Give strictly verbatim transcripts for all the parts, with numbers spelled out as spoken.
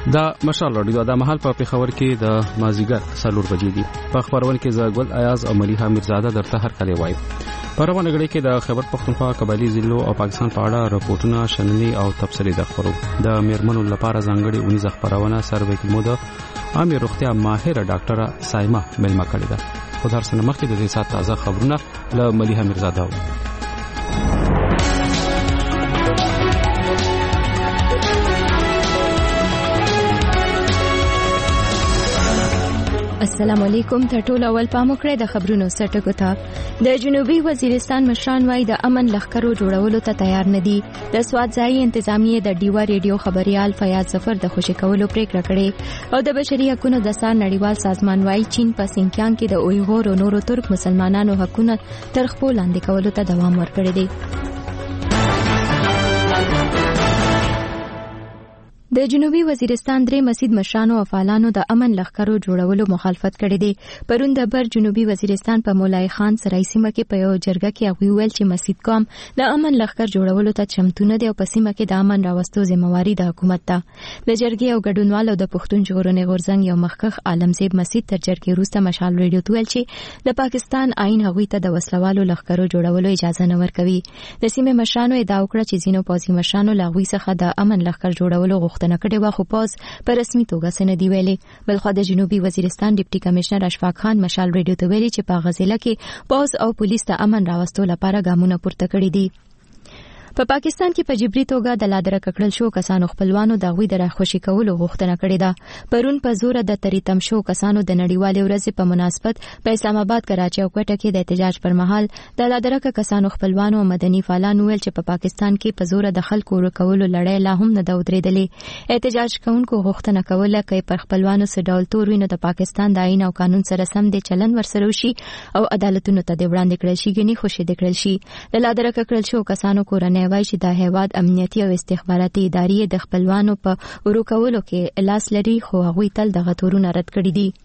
دا مشال رادیو د محل په پیښور کې د مازیګر څلور بجې دي. په خبرونه کې زګل ایاز او ملیحه میرزاده درته هر کله وایي. په روانه غړي کې د خیبر پختونخوا، قبایلی ضلعو او پاکستان په اړه راپورټونه شننې او تبصرې د خبرو د میرمنو لپاره ځانګړي اونیزه خبرونه سروې کې مو د عامه روغتیا ماهره ډاکټره سایما ملما کړې ده. خو در سره مخکې د دې سات تازه خبرونه له ملیحه میرزاده. السلام علیکم. تر ټولو اول پام وکړئ د خبرونو سرټکو ته. د جنوبي وزیرستان مشران وايي د امن لښکرو جوړولو ته تیار نه دي. د سوادځای انتظامیه د ډیوا ریډیو خبريال فیاض ظفر د خوشی کولو پریکړه کړې او د بشري حقوقو د سار نړیوال سازمان وايي چین په سینکیانګ کې د اویغور او نورو ترک مسلمانانو حقوقو تر خپل لاندې کولو ته دوام ورکړی دی. د جنوبي وزیرستان درې مسجد مشرانو او فعالانو د امن لښکرو جوړولو مخالفت کړی دی. پرون د بر جنوبي وزیرستان په مولای خان سرای سیمه کې په یو جرګه کې هغوی ویل چې مسجد قوم د امن لښکر جوړولو ته چمتو نه دی او په سیمه کې د امن راوستو ذمہواری د حکومت ده. د جرګې او ګډونوالو د پښتون ژغورنې غورځنګ یو مخکخ عالمزیب مسجد تر جرګې وروسته مشال ریډیو ته ویل چې د پاکستان آئین هغوی ته د وسلوالو لښکرو جوړولو اجازه نه ورکوي. د سیمې مشرانو ادعا وکړه چې ځینو پوځي مشرانو له هغوی څخه د امن لښکر جوړولو غوښتنه نکړې وا خو پاس په رسمي توګه سند دی ویلي. بلخو د جنوبي وزیرستان ډیپټي کمشنر اشفاق خان مشال ریډیو ته ویلي چې په غزله کې پاس او پولیس ته امن راوستو لپاره ګامونه پورته کړي دي. په پا پاکستان کې په جبري توګه د لادره ککړل شو کسانو خپلوانو د غوي د راخوشي کولو غوښتنه کړې ده. پرون په زور د تریتم شو کسانو د نړیوالې ورځې په مناسبت په اسلام آباد، کراچي او کوټه کې د احتجاج پر مهال د لادره کسانو خپلوانو او مدني فعالانو ویل چې په پا پاکستان کې په زور د خلکو ورکولو لړۍ لا هم نه د ودرېدلې. احتجاج کوونکو غوښتنه کوله چې پر خپلوانو سره ډول تور ویني د پاکستان د آئین او قانون سره سم دي چلن ورسره وشي او عدالتونو ته د وړاندې کړل شي غني خوشي د کړل شي. د لادره ککړل شو کسانو کورنۍ وایي چې د هیواد امنیتي او استخباراتي ادارې د خپلوانو په ورکولو کې لاس لري خو هغوی تل دغه تورونه رد کړي دي.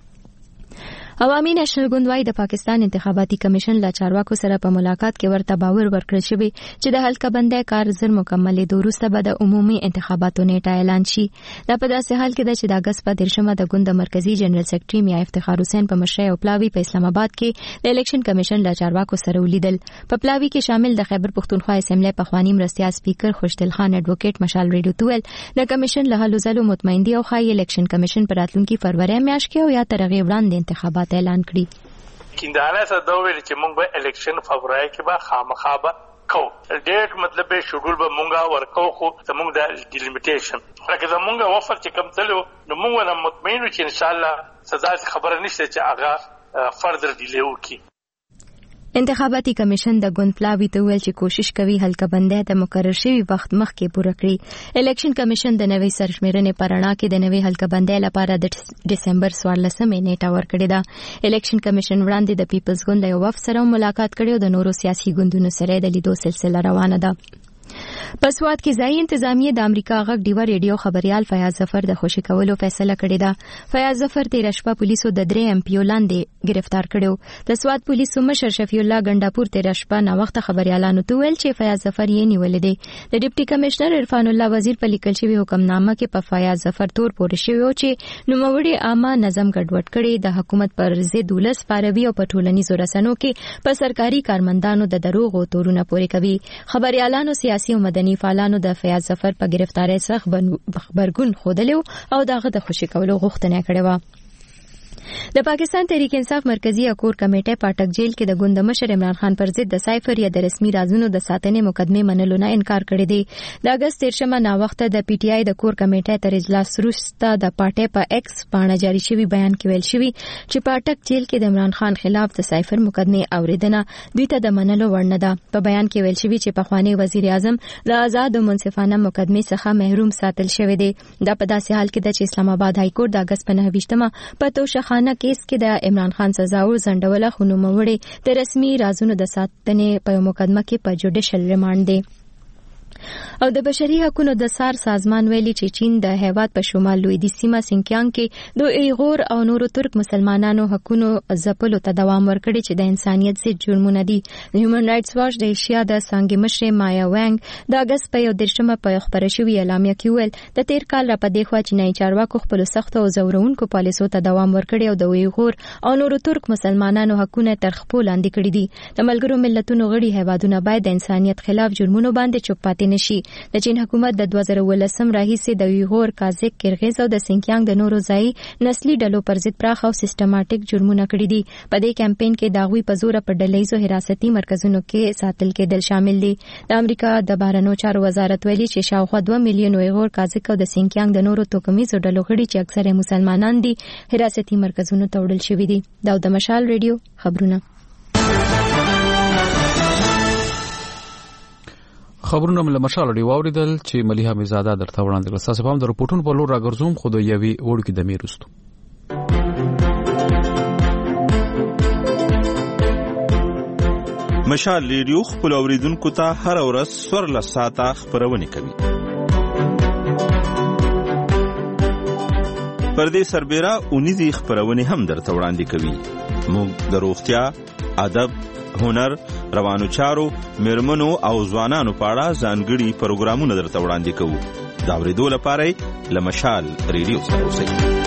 عوامي نېشنل ګوند وايي د پاکستان انتخاباتي کمیشن له چارواکو سره په ملاقات کې ورته باور ورکړل شوی چې د حلقه بندۍ کار زر مکملې وروسته به د عمومي انتخاباتو نیټه اعلان شي. دا په داسې حال کې ده چې د اګست په دیرشمه د ګوند مرکزی جنرال سیکریټري میا افتخار حسین په مشرۍ او پلاوی په اسلام آباد کې د الیکشن کمیشن له چارواکو سره ولیدل. په پلاوی کې شامل د خیبر پختونخوا اسمبلی پخوانی مرستیال سپیکر خوشدل خان اډوکیټ مشال ریډیو ته ویل د کمیشن له هلو ځلو مطمئن دي او خای الیکشن کمیشن پر راتلونکي فروری میاشت کې او یا تر هغې وړاندې انتخابات اعلان کړي. کیندانه سره دا ویل چې موږ به الیکشن فبراير کې به خامخا به کو ډیټ مطلب به شډول به مونږه ورکو خو زموږ د ډیلیمیټیشن لکه زموږ وفر چې کم تلو نو موږ نه مطمئن چې ان شاء الله سزا خبره نشته چې هغه فردر ډیلی وکړي. انتخاباتي کمیشن د ګوند پلاوی ته ویل چې کوشش کوي حلقه بندۍ د مقرر شوی وخت مخکې پوره کړي. الیکشن کمیشن د نوې سرشمیرنې په رڼا کې د نوې حلقه بندۍ لپاره د ډسمبر څوارلسمې نیټه ورکړې ده. الیکشن کمیشن وړاندې د پیپلز ګوند له وفد سره ملاقات کړې او د نورو سیاسي ګوندونو سره د لیدو سلسله روانه ده. په سواد کې ځای انتظامیه د امریکا غږ ډیوا ریډیو خبريال فیاض ظفر د خوشی کولو فیصله کړې ده. فیاض ظفر تیر شپه پولیسو د درې ام پی لاندې گرفتار کړو. د سواد پولیسو مشر شفیع الله ګنداپور تیر شپه نا وخت خبريالانو ته ویل چې فیاض ظفر یې نیولې دی. د ډیپټي کمشنر عرفان الله وزیر په لیکل شوی حکمنامه کې په فیاض ظفر تور پورې شوی او چې نوموړي عامه نظم ګډوډ کړي، د حکومت پر ضد ولس پاروي او په ټولنیزو رسنیو کې په سرکاري کارمندانو د دروغ او تورونه پورې کوي. خبريالانو سیاسي او مدني فعالانو د فیاض ظفر په گرفتاری څخه خبرګون خوده او دغه د خوشی کولو غوښتنه کړې و. د پاکستان تحریک انصاف مرکزی اکور کمیټه پاټک جیل کې د ګوند مشر عمران خان پر ضد د سایفر یا د رسمي رازونو د ساتنې مقدمه منلو نه انکار کړی دی. د اگست دیرشمه نا وخت د پی ټی آی د کور کمیټه تر اجلاس وروسته د پارټي په ایکس باندې جاری شوی بیان کې ویل شوی چې پاټک جیل کې د عمران خان خلاف د سایفر مقدمه اوریدنه دوی ته د منلو وړ نه ده. په بیان کې ویل شوی چې پخوانی وزیر اعظم د آزاد او منصفانه مقدمه څخه محروم ساتل شوی دی. دا په داسې حال کې د اسلام آباد های کورټ د اگست په نهه ویشتمه په توشخانه کیس کې د عمران خان سزا او ځنډوله خو نوموړي د رسمي رازونو د ساتنې په مقدمه کې په جوډیشل ریماند دی. او د بشري حقوقو د سار سازمان ویلي چې چین د هیواد په شمال لویدیځ سیمه سینکیانګ کې د ایغور او نورو ترک مسلمانانو حقوقو ځپلو ته دوام ورکړي چې د انسانيت ضد جرمونه دي. د هیومن رائټس واچ د ایشیا د څنګه مشر مایا وانګ د اگست په یو درشمه په خبره شوی اعلامیه کې ویل د تیر کال را پدې خوا چې نه چارواکو خپل سخت او زورونکو پالیسو ته دوام ورکړي او د ایغور او نورو ترک مسلمانانو حقوقو تر خپل لاندې کړي دي. د ملګرو ملتونو غړي هیوادونه باید د انسانيت خلاف جرمونو باندې چوپ پاتې نشي. د چین حکومت د دوه زره ولسم راهیسې د ایغور، کازاک، کرغیز او د سینکیانګ د نورو ځای نسلي ډلو پر ضد پراخ او سیستماتیک جرمونه کړي دي. په دې کمپاین کې د غوي په زور په ډلهیزو حراستي مرکزونو کې ساتل کېدل شامل دي. د امریکا د بهرنیو چارو وزارت ویلي چې شاوخوا دوه میلیون ایغور، کازاک او د سینکیانګ د نورو توکمیزو ډلو غړي چې اکثره مسلمانان دي حراستي مرکزونو ته وړل شوي دي. دا د مشال ریډیو خبرونه. خبرونه مله مشال دی واوریدل چې مليحه میرزاده درته وړاندې کړل. تاسو هم د رپورټونو په لور راګرځوم خو د یوې وړکې د میرستو مشال ریډیو خپل اوریدونکو ته هر ورځ سورله ساعته خبرونه کوي. پردې سربېره اونیزي خبرونه هم درته وړاندې کوي. موږ د روغتیا، ادب، هنر، روانو چارو، میرمنو او ځوانانو په اړه ځانګړي پروګرامونه درته وړاندې کوو. دا ورېدو لپاره له مشال ریډیو سره اوسئ.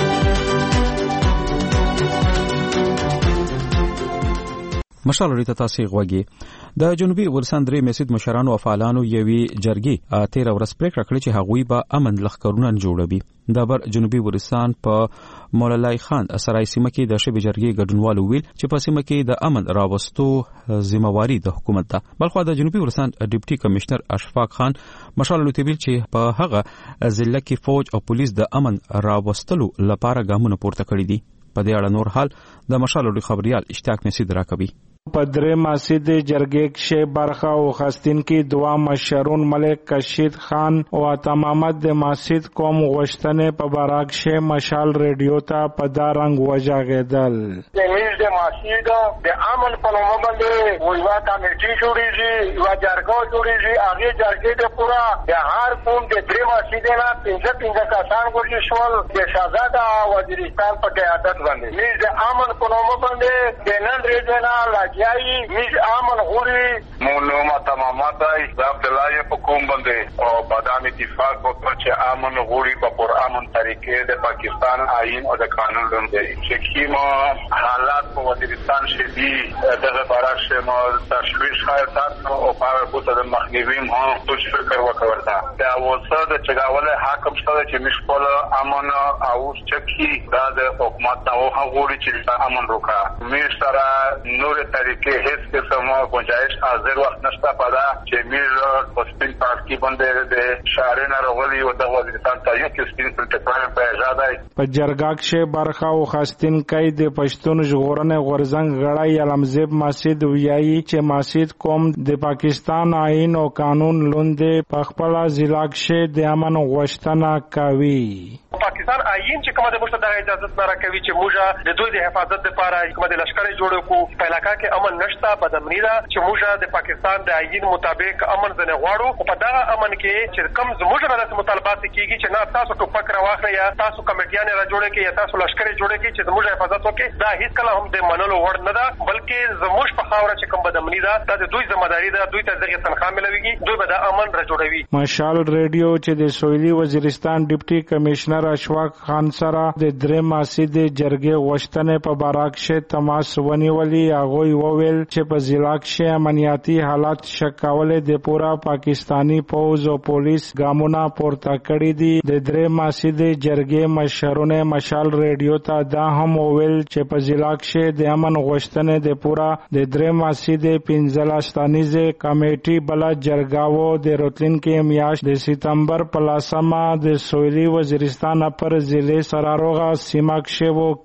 مشال ریډیو ته تاسو غوږی. د جنوبي افغانستان درې مسجد مشرانو او فعالانو یوې جرګې تیر ورځ پریکړه کړې چې هغوی به امن لښکرونه جوړوي. د بر جنوبي افغانستان په مولالی خان سرای سیمه کې د شبي جرګې ګډونوالو ویل چې په سیمه کې د امن راوستو ذمہواری د حکومت ده. بلخو د جنوبي افغانستان ډیپټي کمشنر اشفاق خان مشال ریډیو ویل چې په هغه ضلع کې فوج او پولیس د امن راوستلو لپاره ګامونه پورته کړي دي. په دې اړه نور حال د مشال ریډیو خبريال اشتیاق مسعود راکوي. پدری مسجد جرګې کې برخه او خاستین کې دوا مشرون ملک کشید خان او تمامت د مسجد قوم غشتنه په براک شه مشال ریډیو ته په دارنګ وجاګدل. د میز د مسجد د امن په نوم باندې ویوا کمیټي جوړیږي، یو جرګه جوړیږي. هغه جرګې د پورا د هر قوم د درې مسجد نه پنځه پنځه کسان ورشي شول د شاهزاده وزیرستان په قیادت باندې. میز د امن په نوم باندې د نن ریجنال یای میز امن غوري مونوما تمامات ای د عبدالله په کوم باندې او بادام اتفاق وکړ چې امن غوري په پر امن طریقې د پاکستان آئین او د قانون باندې چې کیما حالات په وزیرستان شدي دغه براش ما تشویش خاطر او په بوته د مخنیوي هم توش فکر وکړه. دا وسه د چګاوله حاکم شته چې مشکل امن او چکی د حکومت او غوري چې امن روکا مې سره نور طریقې هیڅ قسم گنجائش حاضر وخت نشته پدا چې میر په سپین پارکی باندې د شهرونه راغلي او د وزیرستان ته یو کې سپین پروتوکول په اجازه په جرګه کې برخه او خاستین کوي د پښتون ژغورنې غورزنګ غړای علمزیب مسجد ویایي چې مسجد قوم د پاکستان آئین او قانون لوندې په خپل ضلع کې د امن غوښتنه کوي. پاکستان آئین چې کومه د مشته د اجازه نه راکوي چې موږ د دوی د حفاظت لپاره کومه د لشکري جوړو کو په علاقہ کې امن نشته. بدامنی ده چې موږ د پاکستان د آئین مطابق امن زنه غواړو او په دغه امن کې چې کم زموږ نه مطالبات کیږي چې نه تاسو ټوپک راواخلئ یا تاسو کمیټیان را جوړه کې یا تاسو لشکري جوړه کې چې زموږ حفاظت وکړي، دا هیڅ کله هم د منلو وړ نه ده، بلکې زموږ په خاوره چې کوم بدامنی ده دا د دوی ځمداري ده، دوی ته دغه تنخواه ملويږي، دوی به د امن را جوړوي. مشال ریډیو چې د سویلي وزیرستان ډیپټي کمشنر اشفاق خان سره د درې مسجد جرګې غوښتنې په باراک شه تماس ونیولې. هغه وویل چې په ضلع کې امنیتي حالات شکاولې د پورا پاکستانی فوج او پولیس ګامونه پورته کړی دي. د درې مسجد جرګې مشرونه مشال ریډیو ته دا هم وویل چې په ضلع کې د امن غوښتنې د پورا د درې مسجد پنځلستانیزه کمیټي بل جرګاو د راتلونکي میاشت د سپتمبر په لسمه د سویلي وزیرستان پر ضلع سراروغه سیمه کې وو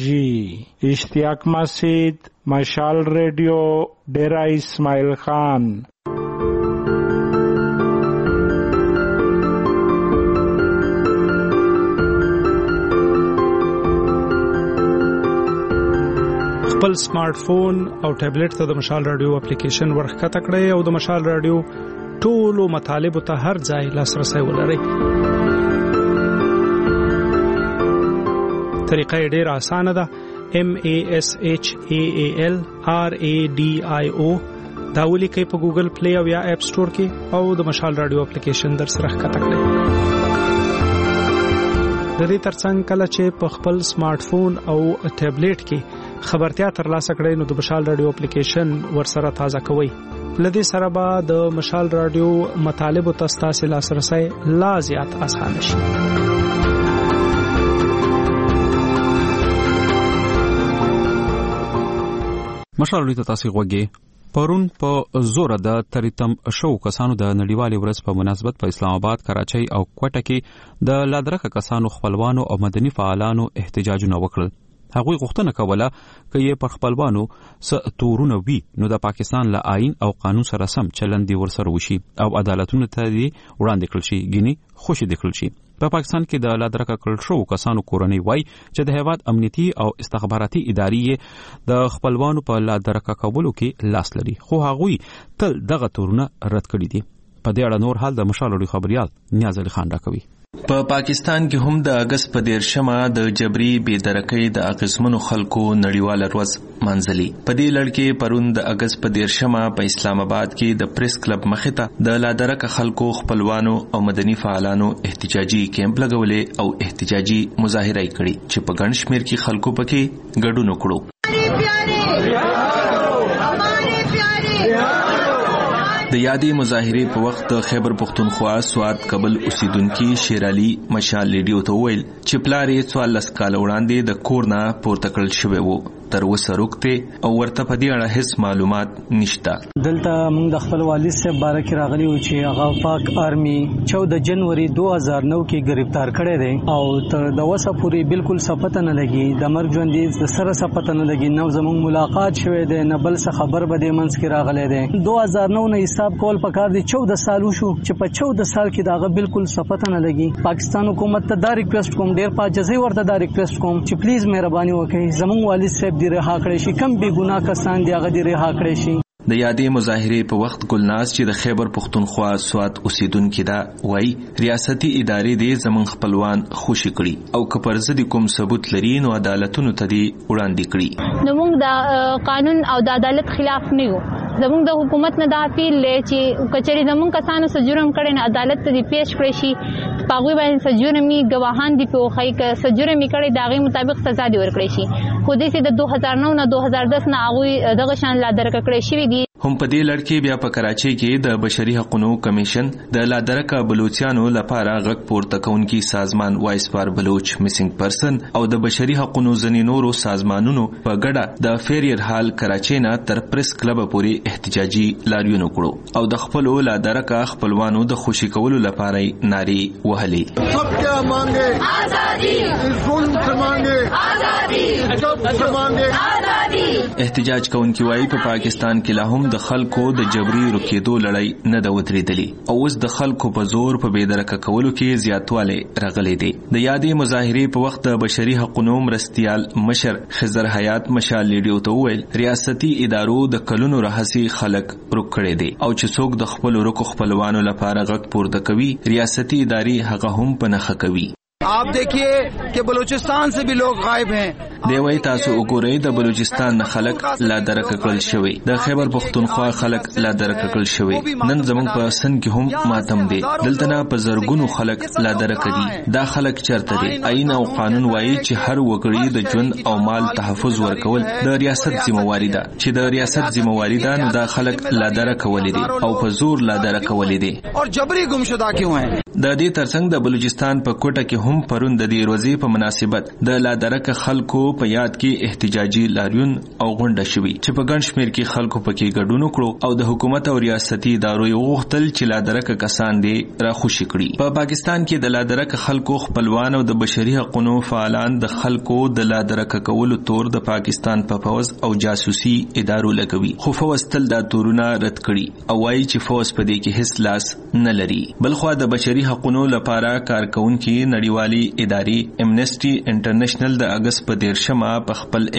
کیږي. اشتیاق مسعود، مشال ریډیو، ډیرا اسماعیل خان. خپل سمارټ فون او ټابلیټ ته د مشال رادیو اپلیکیشن ورښکته کړئ او د مشال رادیو ټولو مطالبو ته هر ځای لاسرسي ولرئ. طریقه یې ډېره اسانه ده. M A S H A A L R A D I O دا ولیکئ په ګوګل پلی او یا اپ سٹور کې او د مشال رادیو اپلیکیشن در سره ښکته کړئ. د دې ترڅنګ کله چې په خپل سمارټ فون او ټابلیټ کې خبرتیا ترلاسه کړئ نو د مشال رادیو اپلیکیشن ورسره تازه کوئ. لدې سره به د مشال رادیو مطالب او تاسو لاسرسي لا زیات اسانه شي. مشال رادیو تاسو غوږی پرون په زور د تریتم شو کسانو د نړیوالې ورځ په مناسبت په اسلام آباد، کراچۍ او کوټه کې د لادرکه کسانو خپلوانو او مدني فعالانو احتجاجونه وکړل. هغوی غوښتنه کوله چې یې پر خپلوانو څه تورونه وي نو د پاکستان له آئین او قانون سره سم چلند دی ورسره وشي او عدالتونو ته دی وړاندې کړل شي، ګینه خوشي دي کړل شي. په پاکستان کې د لادرکه کړل شو کسانو کورنۍ وای چې د هیواد امنیتي او استخباراتي ادارې د خپلوانو په لادرکه کولو کې لاس لري، خو هغوی تل دغه تورونه رد کړي دي. په دې اړه نور حال د مشال رادیو خبريال نیاز علي خان راکوي. په پاکستان کې هم د اگست په دیرشمه د جبري بېدرکۍ د اغیزمنو خلکو نړیواله ورځ منځلي. په دې لړ کې پرون د اگست په دیرشمه په اسلام آباد کې د پریس کلب مخې ته د لادرکه خلکو خپلوانو او مدني فعالانو احتجاجي کیمپ لګولې او احتجاجي مظاهره یې کړې چې په ګڼ شمېر کې خلکو پکې ګډون وکړو. د یادې مظاهرې په وخت د خیبر پختونخوا سوات کابل اوسیدونکو شیر علي مشال لیډیو ته ویل چې پلار یې څوارلس کاله وړاندې د کور نه پورته کړل شوی وو، تر اوسه روغته او ورته په دې اړه هیڅ معلومات نشته. دلته موږ د خپل والد صاحب باره کې راغلي و چې هغه پاک آرمي چودہ جنوري دو هزار نو کې گرفتار کړی دی او تر د وسه پوری بالکل صفته نه لګي، د مرګ ژوند دې د سره صفته نه لګي. نو زموږ ملاقات شوه دی نه بل څه خبر به دې منځ کې راغلی دی. دو هزار نو نه حساب کول پکار دی چودہ سال وشو چې په چودہ سال کې داغه بالکل صفته نه لګي. پاکستان حکومت ته دا ریکوست کوم، ډیر پاجزي ورته دا ریکوست کوم چې پلیز مهرباني وکړئ زموږ والد صاحب دې رها کړئ شي، کم بے ګناه کسان دی هغه دې رها کړئ شي. د یادې مظاهرې په وخت ګلناز چې د خیبر پختونخوا سوات اوسیدونکو دا وای ریاستي ادارې دې زمون خپلوان خوشي کړي او که پر ضد کوم ثبوت لري نو عدالتونو ته دې وړاندې کړي. نو موږ د قانون او د عدالت خلاف نه یو. زموږ د حکومت نه دا اپیل لې چې کچري زموږ کسانو سره جرم کړي نه عدالت ته دې پیش کړي شي، پاغوي باندې سجرمي گواهان دي په خای ک سجرمي کړي داغي مطابق سزا دی ورکړي شي. خو دې سي د دو هزار نو نه دو هزار دس نه هغه دغه شان لا درک کړي شي. هم په دې لړ کې بیا په کراچۍ کې د بشري حقوقو کمیشن د لادرکه بلوچستانو لپاره غږ پورته کوونکی سازمان وایس فار بلوچ میسنګ پرسن او د بشري حقوقو ځنی نورو سازمانونو په ګډه د فیریر حال کراچۍ نه تر پریس کلب پورې احتجاجي لاریون وکړو او د خپل لادرکه خپلوانو د خوشي کولو لپاره ناري وهلي. سب کیا مانگے آزادی، ظلم سے مانگے آزادی، جب سے مانگے آزادی. احتجاج کوونکی وايي په پاکستان کې لا هم د خلکو د جبري رکیدو لړۍ نه د وتریدلې او اوس د خلکو په زور په بېدرکه کولو کې زیاتواله راغلي دي. د یادې مظاهرې په وخت د بشري حقوقو مرستيال مشر خضر حیات مشال لیډیو ته ویل ریاستي ادارو د کلونو راهسي خلک رکړې دي او چې څوک د خپل رکو خپلوانو لپاره غږ پورته کوي ریاستي ادارې هغه هم پنهخه کوي. आप देखिए कि बलूचिस्तान से भी लोग गायब हैं. دی وای تاسو وګورئ د بلوچستان نه خلک لا درکه کړل شوی، د خیبر پختونخوا خلک لا درکه کړل شوی، نن زمونږ په سن کې هم ماتم دی. دلته نه په زرګونو خلک لا درکه دي. دا خلک چرته دي؟ آئین او قانون وایي چې هر وګړي د ژوند او مال تحفظ ورکول د ریاست ذمہواری ده، چې د ریاست ذمہواری ده نو دا خلک لا درکه ولې دي او په زور لا درکه ولې دي اور جبري گمشده کیوں ہیں. د دې ترڅنګ د بلوچستان په کوټه کې هم پرون د دې ورځې په مناسبت د لادرکه خلکو په یاد کې احتجاجي لاریون او غونډه شوې چې په ګڼ شمېر کې خلکو پکې ګډون وکړو او د حکومت او ریاستي ادارو یې غوښتل چې لادرکه کسان دې راخوشي کړي. په پاکستان کې د لادرکه خلکو خپلوان او د بشري حقوقو فعالان د خلکو د لادرکه کولو تور د پاکستان په فوز او جاسوسي ادارو لګوي، خو فوز تل دا تورونه رد کړي او وايي چې فوز په دې کې هیڅ لاس نه لري. بلخو د بشري حقوقو لپاره کارکونکي نړیوالي ادارې امنیسټي انټرنیشنل د اگست په دیرشمه په خپل ایکس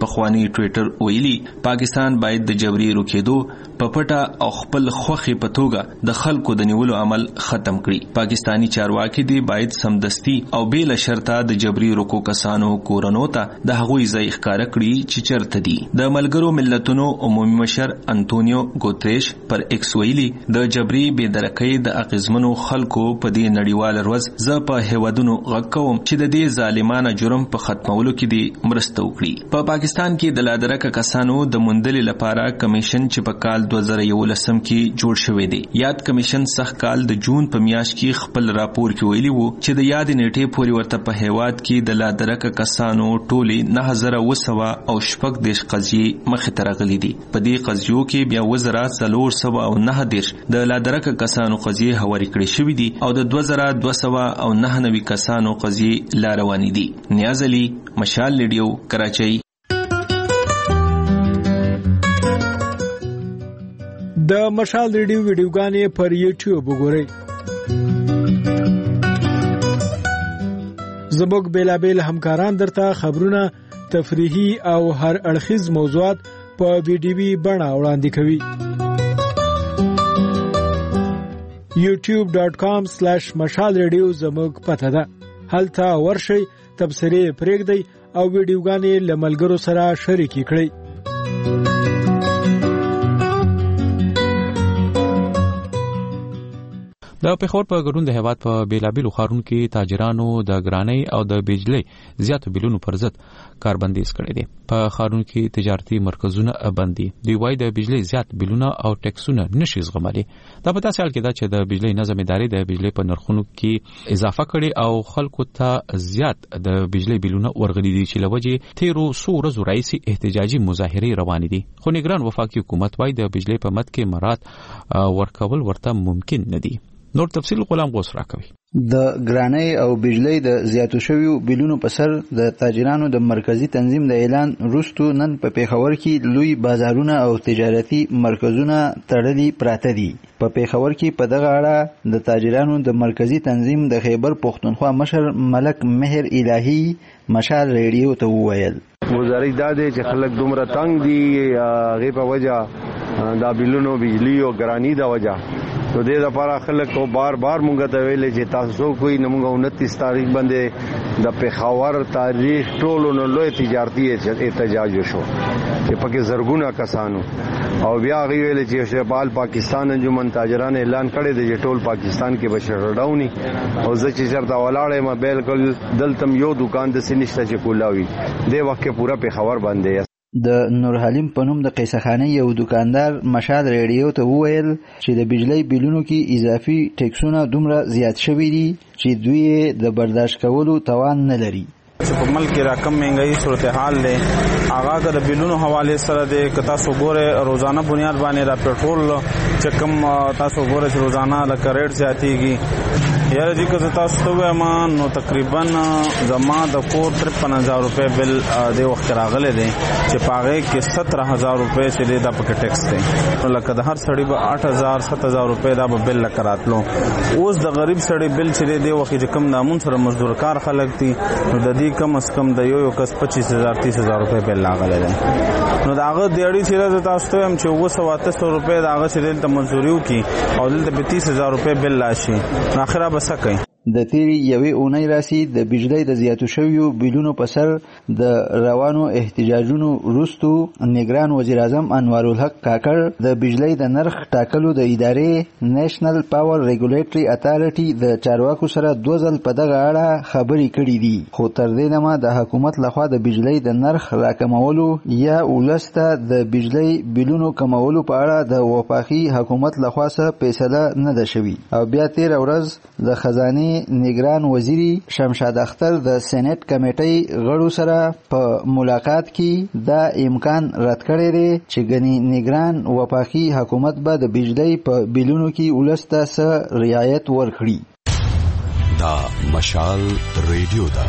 پخوانی ټوئیټر ویلي پاکستان باید د جبري روکېدو په پټه او خپل خوخي په توګه د خلکو د نیولو عمل ختم کړي. پاکستانی چارواکي دی باید سمدستي او بلا شرطه د جبري روکو کسانو کورونو ته د هغوی ځای ښکار کړي چې چرته دي. د ملګرو ملتونو عمومي مشر انټونیو ګوتریش پر ایکس ویلي د جبري بېدرکۍ د اغیزمنو خلکو په دې نړیوال ورځ زه په هیوادونو غږ کوم چې د دې ظالمانه جرم په ختمولو کې دی مرسته وکړي. په پاکستان کې د لادرکه کسانو د موندلې لپاره کمیشن چې په کال دوه زره یولسم کې جوړ شوی دی. یاد کمیشن سخت کال د جون په میاشت کې خپل راپور کې ویلي وو چې د یاد نیټې پورې ورته په هیواد کې د لادرکه کسانو ټولې نه هزار او سوا او شپږ دیش قضیې مخې ته راغلي دي. په دې قضیو کې بیا وزارت څلور سوه او نه دیش د لادرکه کسانو قضیې هواري کړې شوې دي او د دوه زره دوه سوه او نه نوي کسانو قضیې لا روانې دي. نیاز علي، مشال ریډیو، کراچۍ. د مشال ریډیو ویډیوګانې پر یوټیوب وګورئ. زموږ بیلابیل همکاران درته خبرونه، تفریحي او هر اړخیز موضوعات په ویډیوي بڼه وړاندې کوي. یوټیوب ډاٹ کام سلیش مشال ریډیو زموږ پته ده. هلته ورشئ، تبصرې پرېږدئ او ویډیوګانې له ملګرو سره شریکې کړئ. د پېښور په ګډون د هیواد په بیلابیلو ښارونو کې تاجرانو د ګرانۍ او د بجلی زیاتو بیلونو پر ضد کاربندیز کړی دی. په ښارونو کې تجارتي مرکزونه بند دي. دوی وایي د بجلی زیات بیلونه او ټیکسونه نشي زغملی. دا په داسې حال کې ده چې د بجلی نظم ادارې د بجلی په نرخونو کې اضافه کړي او خلکو ته زیات د بجلی بیلونه ورغلي دي چې له وجې تیرو څو ورځو راهیسې احتجاجي مظاهرې روانې دي. خو نګران وفاقي حکومت وایي د بجلی په مد کې مراد ورکول ورته ممکن نه دي. نور تفصیل غلام غوث راکوي. د ګرانۍ او بجلی د زیاتو شویو بیلونو په سر د تاجرانو د مرکزی تنظیم د اعلان وروسته نن په پیښور کې لوی بازارونه او تجارتي مرکزونه تړلي پراته دي. په پیښور کې په دغه اړه د تاجرانو د مرکزی تنظیم د خیبر پښتونخوا مشر ملک مهر الهی مشال ریډیو ته وویل گزارش دا دی چې خلک دومره تنگ دي هغې په وجه دا بیلونو بجلی او ګرانۍ د وجه نو دې لپاره خلک کو بار بار مونږ ته ویلې چې تاسو کوئی نه مونږ انتیس تاریخ باندې د پیښور تاریخ ټولو نو لوی تجارتي احتجاج وشو چې پکې زرګونه کسانو او بیا غوي ویل چې شپال پاکستان انجمن تاجران اعلان کړی دی چې ټول پاکستان کې بشر ډاوني او زه چې چرته ولاړې ما بالکل دلتم یو دکان د سنشته چې کولاوي دې وخت کې پورا پیښور باندې. د نور حلیم په نوم د قیصخانه یو دکاندار مشال ریډیو ته وویل چې د بجلی بیلونو کې اضافي ټیکسونه دومره زیات شوي دي چې دوی د برداشت کولو توان نه لري. چې په ملک کې راکم مهنګایي صورتحال دی هغه د بیلونو حواله سره د کتا سو ګوره روزانه بنیاد باندې را پټرول چې کم تاسو ګوره چې روزانه د ریټ زیاتېږي یاره دې که تاسو ته وایم نو تقریبا زما د کور ترپن هزار روپۍ بل د وخت راغلی دی چې په هغې کې ستره هزار روپۍ چې دی دا پکې ټیکس دی نو لکه د هر سړي به اټ هزار ست هزار روپۍ دا به بل لکه راتلو. اوس د غریب سړي بل چې دی دې وخت چې کم نامون سره مزدور کار خلک دي نو د دې کم از کم د یو یو کس پچیس هزار تیس هزار روپۍ بل راغلی دی نو د هغه د اړې چې زه تاسو ته وایم چې اوه سوه اته سوه روپۍ د هغه چې دلته مزدوري وکړي او دلته به تیس هزار روپۍ بل راشي نو اخره به څه کوي. د تیری یوې اونۍ راسي د بجلی د زیاتو شویو بیلونو په سر د روانو احتجاجونو وروسته نگران وزیر اعظم انوار الحق کاکړ د بجلی د نرخ ټاکلو د ادارې نېشنل پاور ریګولیټري اتارټي د چارواکو سره دوه ځل په دغه اړه خبرې کړې دي خو تر دې دمه د حکومت لخوا د بجلی د نرخ راکمولو یا ولسته د بجلی بیلونو کمولو په اړه د وفاقي حکومت لخوا څه فیصله نه ده شوې او بیا تیر ورځ د خزانه نگران وزیری شمشاد اختر د سېنات کمیټې غړو سره په ملاقات کې دا امکان رد کړی دی چې ګنې نگران وفاقي حکومت به د بجلی په بیلونو کې ولسته څه رعایت ورکړي. دا مشال ریډیو ده.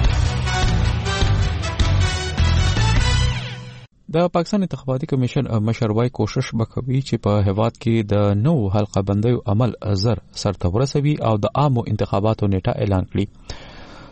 د پاکستان انتخاباتي کمیشن مشروعي کوشش وکوي چې په هیواد کې د نو حلقه بندیو عمل زر سرته ورسوي او د عامو انتخاباتو نیټه اعلان کړي.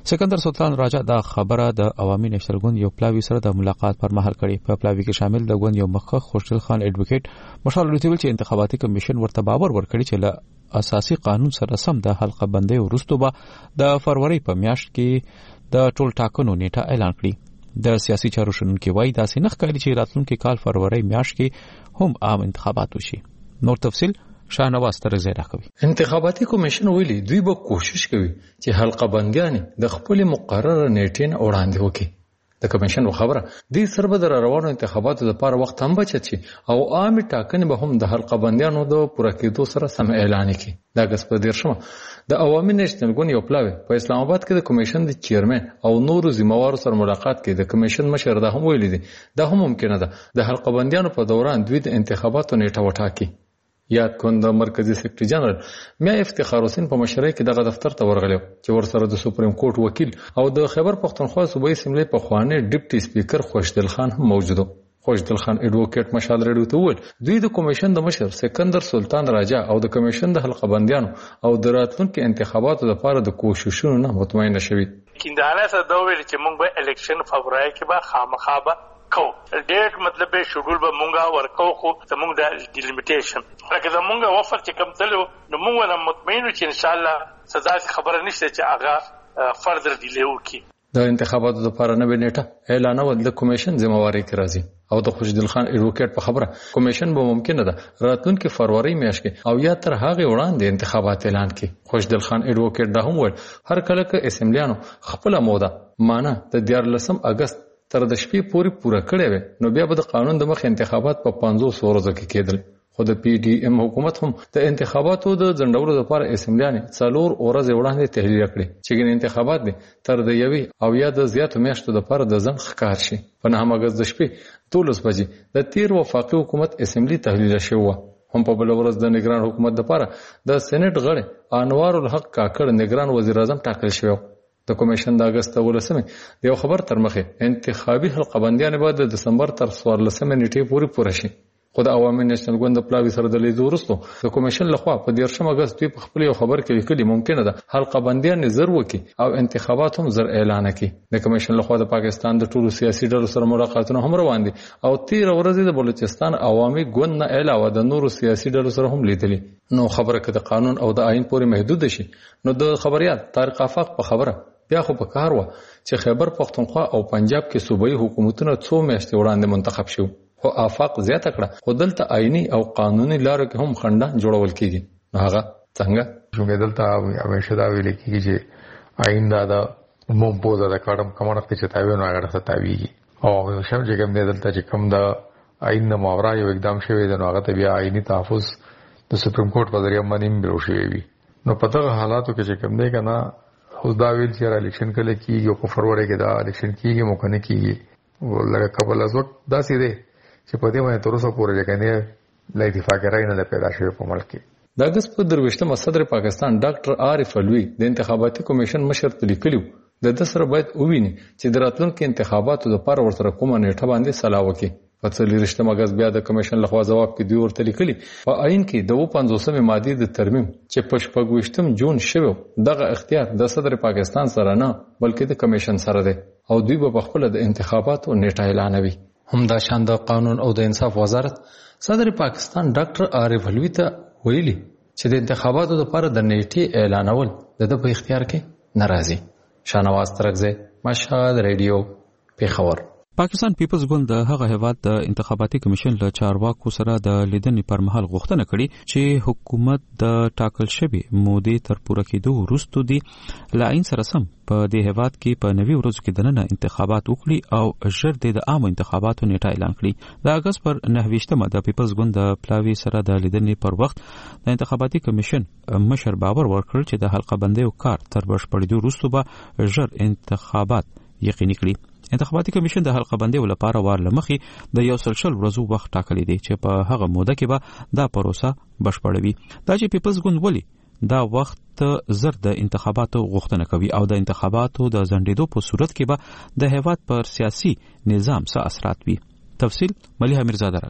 سکندر سلطان راجا دا خبره د عوامي نېشنل ګوند یو پلاوی سره د ملاقات پر مهال کړي. په پلاوی کې شامل د ګوند یو مخکښ خوشدل خان اډوکیټ مشال لوتیول چې انتخاباتي کمیشن ورته باور ورکړي چې له اساسي قانون سره سم د حلقه بندۍ وروسته به د فروری په میاشت کې د ټول ټاکنو نیټه اعلان کړي. د سیاسي چارو شنونکي وایي داسې نه ښکاري چې راتلونکي کال فروری میاشت کې هم عام انتخابات وشي. نور تفصیل شاهنواز ترزه راکوي. انتخاباتي کمیشن ویلي دوی به کوشش کوي چې حلقه بندیانې د خپل مقرره نیټې وړاندې وکړي. د کمیشن خبره د سربه د روانو انتخاباتو لپاره وخت هم بچت شي او عامه ټاکنې به هم د حلقه بندیانو د پوره کېدو سره سم اعلان کړي. دا غس په دیرشمه د عوامي نېشنل ګوند یو پلاوی په اسلام آباد کې د کمیشن د چیرمن او نورو ذمہوارو سره ملاقات کې د کمیشن مشر دا هم ویلي دي دا هم ممکنه ده د حلقه بندیانو په دوران دوی د انتخاباتو نیټه وټاکي. یاد کند مرکزی سیکرټری جنرال میا افتخار حسین په مشرۍ کې دغه دفتر ته ورغلی چې ورسره د سپریم کورټ وکیل او د خیبر پښتونخوا صوبایي اسمبلی په خواني ډیپټي سپیکر خوشدل خان هم موجود و. خوشدل خان اډوکیټ مشال ریډیو ته وویل دوی د کمیشن د مشر سکندر سلطان راجا او د کمیشن د حلقه بندیانو او د راتلونکو انتخاباتو لپاره د کوششونو نه مطمئن شوي. کیندانه سره دا ویل چې موږ به الیکشن فبراير کې به خامخابه کو ډیټ مطلب به شډول به مونږه ورکو خو زمونږ د ډیلیمیټیشن لکه زمونږ وفر چې کم تلو نو مونږ مطمئن چې ان شاء الله سزا خبره نشته چې هغه فردر ډیلی وکړي. د انتخاباتو لپاره نوې نیټه اعلانول د کمیشن ذمہواری کې راځي او د خوشدل خان اډوکیټ په خبره کمیشن به ممکنه ده راتلونکي فروری میاشت کې او یا تر هغه وړاندې انتخابات اعلان کړي. خوشدل خان اډوکیټ دا هم وویل هر کله کې اسمبلیانو خپل موده مانه د دیارلسم اگست تر د شپې پورې پوره کړې وي نو بیا به د قانون د مخ انتخابات په پنځوس ورځو کې کېدل. خو د پی ډی ایم حکومت هم د انتخاباتو د ځنډولو لپاره اسمبلیانې څلور ورځې وړاندې تحلیل کړي چې ګڼ انتخابات دي تر د یوې او یا د زیاتو میاشتو لپاره د ځنډ ښکار شي. په نهم اګست د شپې دولس بجې د تیر وفاقي حکومت اسمبلی تحلیل شوی و. هم په بل ورځ د نگران حکومت لپاره د سېنات غړي انوار الحق کاکړ نگران وزیر اعظم ټاکل شوی. د کمیشن د اگست ولسمه د یو خبر تر مخه انتخابي حلقه بندیان به د دسمبر تر څوارلسمه نیټې پورې پوره شي. خو د عوامي نېشنل ګوند د پلاوی سره د لیدو وروسته د کمیشن لخوا په دیرشم اگست دوی په خپل یو خبر کې لیکلي ممکنه ده حلقه بندیان زر وکړي او انتخابات هم زر اعلان کړي. د کمیشن لخوا د پاکستان د ټولو سیاسي ډلو سره ملاقاتونه هم روان دي او تیر ورځ د بلوچستان عوامي ګوند نه علاوه د نورو سیاسي ډلو سره هم لیدلي. نو خبره کې د قانون او د آئین پورې محدود شي نو د خبريال طارق آفاق په خبره بیا خو په کار و چې خیبر پښتونخوا او پنجاب کې صوبایي حکومتونه څو میاشتې وړاندې منتخب شو. خو آفاق زیاته کړه خو دلته آئینی او قانوني لارو کې هم خنډه جوړول کیږي. نو هغه څنګه څنګه دلته همیشه دا ویل کیږي چې آئین دا د مومپوزه د کارم کمرخت چې تاوی نو هغه ستاویږي او شم چې کوم دلته چې کوم د آئین د ماورا یو اقدام شوی دی نو هغه ته بیا آئینی تحفظ د سپریم کورټ په ذریعہ باندې بلو شوی وي. نو په دغه حالاتو کې چې کوم دی کنه اوس دا ویل چې الیکشن کله کیږي او په فروری کې دا الیکشن کیږي مو کنه کیږي ولګه قبل از وخت دا سي دي چې په دې باندې تر اوسه پورې کنه لا اتفاق راي نه پیدا شوی په ملک کې. د اگست په درويشتمه صدر پاکستان ډاکټر عارف الوی د انتخاباتي کمیشن مشر ته لیکلیو د د سره باید وویني چې د راتلونکو انتخاباتو لپاره ورسره کومه نیټه باندې سلا وکړي. په څلورشتم اگست بیا د کمیشن لخوا جواب کې دوی ورته لیکلي په آئین کې د پنځوسمې ماده د ترمیم چې په شپږویشتم جون شوی دغه اختیار د صدر پاکستان سره نه بلکې د کمیشن سره دی او دوی به خپل د انتخاباتو نیټه اعلانوي. هم دا شان د قانون او د انصاف وزارت صدر پاکستان ډاکټر عارف الوی ته ویلي چې د انتخاباتو لپاره د نیټې اعلانول د په اختیار کې ناراضي. شاهنواز ترغزه مشهد ریډیو پیښور. پاکستان پیپلز ګوند د هغه هیواد د انتخاباتي کمیشن له چارواکو سره د لیدنې پر مهال غوښتنه کړې چې حکومت د ټاکل شوی مودې تر پوره کېدو وروسته دی لاین سره سم په دې هیواد کې په نوي ورځو کې دننه انتخابات وکړي او ژر د عام انتخاباتو نیټه اعلان کړي. د اگست پر نهویشتمه د پیپلز ګوند د پلاوی سره د لیدنې پر وخت د انتخاباتي کمیشن مشر باور ورکړ چې د حلقه بندۍ کار تر بشپړېدو وروسته به ژر انتخابات یقیني کړي. انتخاباتي کمیشن د حلقه بندۍ لپاره وار لمخې د یو سلسله ورځو وخت ټاکلی دی چې په هغه موده کې به دا پروسه بشپړوي. دا چې پیپلز ګوند ولي دا وخت زر د انتخاباتو غوښتنه کوي او د انتخاباتو د ځنډېدو په صورت کې به د هیواد پر سیاسي نظام څه اثرات وي. تفصیل ملیحه میرزاده راکوي.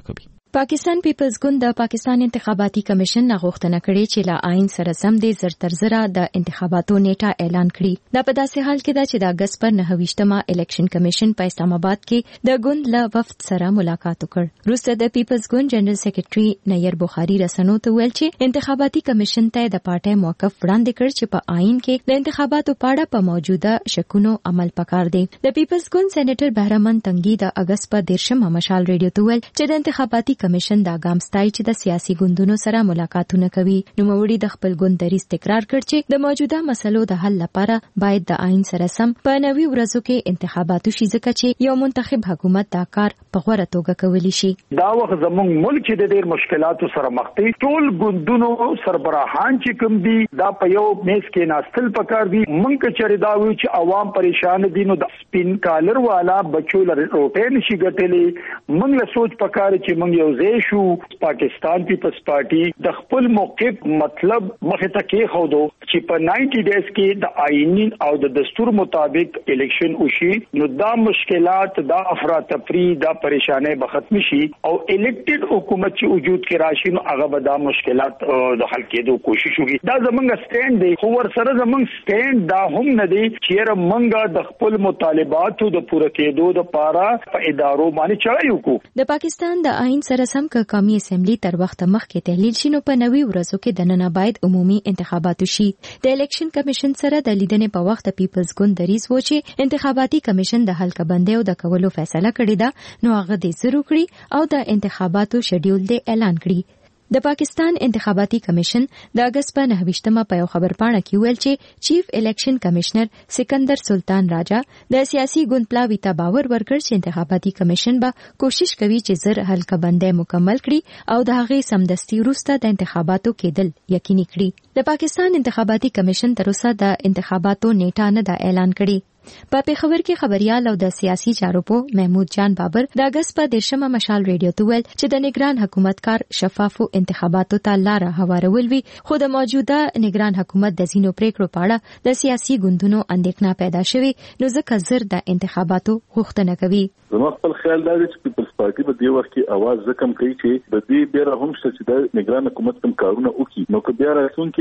پاکستان پیپلز ګوند د پاکستان انتخاباتي کمیشن نه غوښتنه کړې چې لا آئین سره سم د زر تر زره د انتخاباتو نیټه اعلان کړي. دا په داسې حال کې ده چې د اگست پر نهه ویشتمه الیکشن کمیشن په اسلام آباد کې د ګوند له وفد سره ملاقات وکړ. وروسته د پیپلز ګوند جنرال سیکریټري نیر بخاری رسنو ته ویل چې انتخاباتي کمیشن ته د پارټي موقف وړاندې کړ چې په آئین کې د انتخاباتو په اړه په موجوده شکونو عمل پکار دی. د پیپلز ګوند سېنیټر بهرمن تنګي د اگست په دیرشمه مشال ریډیو ته ویل چې د انتخاباتي کمیشن دا ګام ستای چې د سیاسي ګوندونو سره ملاقاتونه کوي. نو موري د خپل ګوند دریځ تکرار کړ چې د موجوده مسلو د حل لپاره باید د آئین سره سم په نوي ورځو کې انتخاباتو شي ځکه چې یو منتخب حکومت دا کار په غوړه توګه کولی شي. دا وخت زموږ ملک چې د ډېر مشکلاتو سره مخ دی، ټول ګوندونو سربراهان چې کوم دي دا په یو میز کې ناستل پکار دي. مونږ چې دا وی چې عوام پریشان دي نو د سپین کالر والا بچو لر روټه نشي ګټلې. مونږ له سوچ پکار چې مونږ یو ځای شو، پاکستان پیپلز پارټي د خپل موقف مطلب مخه ته کې خو دو چې په نوي ډیز کې د آئینی او د دستور مطابق الیکشن وشي نو دا مشکلات دا افراتفری دا پریشانه به ختم شي او الیکټډ حکومت چې وجود کې راشي نو هغه به دا مشکلات د حل کېدو کوشش وکړي. دا زمونږ سټینډ دی، خو ور سره زمونږ سټینډ دا هم نه دی چې رمنګ د خپل مطالباتو د پوره کېدو لپاره په ادارو باندې چړای وکړو. د پاکستان د آئین سره سم ک قومي اسمبلی تر وخت مخکې تحلیل شي نو په نوي ورځو کې د نن باید عمومي انتخابات شي. د الیکشن کمیشن سره د لیدنې په وخت پیپلز ګوند دریځ و چې انتخاباتي کمیشن د حلقه بندۍ او د کولو فیصله کړې ده نو هغه د زرو کړی او د انتخاباتو شیډول دی اعلان کړی. د پاکستان انتخاباتي کمیشن د اگست په نهه ویشتمه په یو خبرپاڼه کې ویل چې چیف الیکشن کمشنر سکندر سلطان راجا د سیاسي ګوند پلاوي ته باور ورکړ چې انتخاباتي کمیشن به کوشش کوي چې زر حلقه بندۍ مکمل کړي او د هغې سمدستي وروسته د انتخاباتو کېدل یقیني کړي. د پاکستان انتخاباتي کمیشن تر اوسه د انتخاباتو نیټه نه ده اعلان کړي. په پیښور کې خبريال او د سیاسي چارو په محمود جان بابر د اگست په دیرشمه مشال ریډیو ته ویل چې د نگران حکومت کار شفافو انتخاباتو ته لار هوارول وی، خو د موجوده نگران حکومت د زینو پریکړو په اړه د سیاسي ګوندونو اندېښنه پیدا شوې نو ځکه زر د انتخاباتو غوښتنه کوي. زما خپل خیال دا دی چې پیپلز پارټي په دې وخت کې اواز زکم کوي چې د دې بیا هم چې د نگران حکومت کوم کارونه وکړي نو که بیا راځون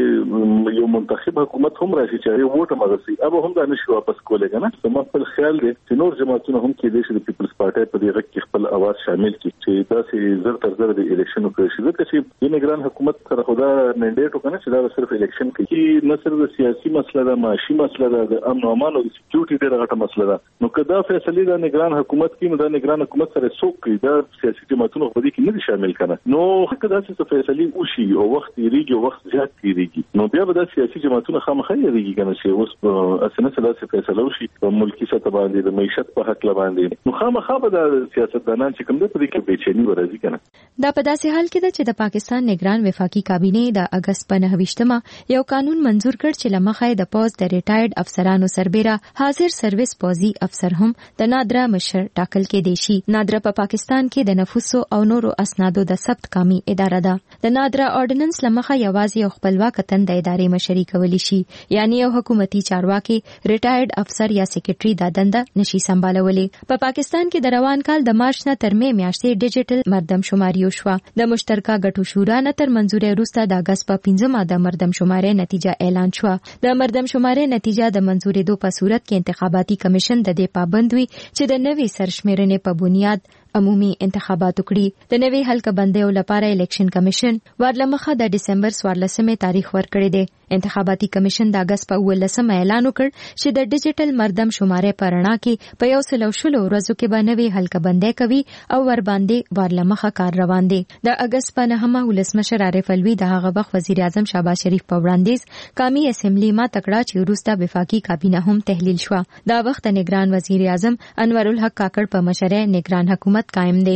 کې یو منتخب حکومت هم راشي چې یو ووټ مغسي اوب هم دا نشي واپس کولای کنه. زما خپل خیال دی چې نور جماعتونه هم کې دي چې د پیپلز پارټي په دې وخت کې خپل اواز شامل کړي چې دا چې زر تر زر د الیکشن وکړي ځکه چې د نگران حکومت سره خدا منډیټ وکنه چې دا صرف الیکشن کوي، نه صرف د سیاسي مسله ده، معاشي مسله ده، د امن او امان او سکیورټي ډېره غټه مسله ده. نو که دا فیصله د نگران حکومت کې نو د نگران حکومت سره څوک کوي دا سیاسي جماعتونه په دې کې نه دي شامل کنه. نو که دا څه فیصله وشي او وخت یریږي او وخت زیات یریږي نو بیا به د سیاسي جماعتونه خامخا یریږي کنه چې اوس اسنه څه فیصله وشي په ملکی سطح باندې د معیشت په حق باندې نو خامخا به د سیاستدانان چې کوم د پدې کې بېچینی ورځي کنه. دا په داسې حال کې ده چې د پاکستان نگران وفاقي کابینه د اگست په نهه ویشتمه یو قانون منزور کړ چې لمخه د پوز د ریټایرډ افسرانو سربېره حاضر سرویس پوزي افسر هم د نادره مشر ټاکل کې دی شي. نادره په پا پاکستان کې د نفوسو او نورو اسنادو د ثبت کامي اداره ده. د نادره اورډیننس لمخه یوازې یو خپلواک تند ادارې مشري کولی شي، یعنی یو حکومتي چارواکي ریټایرډ افسر یا سیکریټري دا دنده نشي سمبالولی. په پا پاکستان کې د روان کال د مارچ نه تر مې میاشتې ډیجیټل مردم شماري وشوه. د مشترکه ګټو شورا نه تر منځوري وروسته د اگست په پنځمه د مردم شماري نتیجه اعلان شوه. د مردم شماري نتیجه د منځوري دو په صورت کې انتخاباتي کمیشن د دې پابند وي چې د نوې سرشمیرنې په بنیاد عمومي انتخابات وکړي. د نوې حلقه بندۍ لپاره الیکشن کمیشن ورلمخه د دسمبر څوارلسمې تاریخ ورکړی دی. انتخاباتي کمیشن د اگست په اوولسمه اعلان وکړ چې د ډیجیټل مردم شمارې په رڼا کې په یو سل او شلو ورځو کې به نوې حلقه بندۍ کوي او ور باندې ورلمخه کار روان دی. د اگست په نهمه ولسمشر عارف الوی د هغه وخت وزیر اعظم شهباز شریف په وړاندیز قومي اسمبلی ما تکړه چې وروسته وفاقي کابینه هم تحلیل شوه. دا وخت نگران وزیر اعظم انور الحق کاکړ په مشرۍ نگران حکومت قائم دی.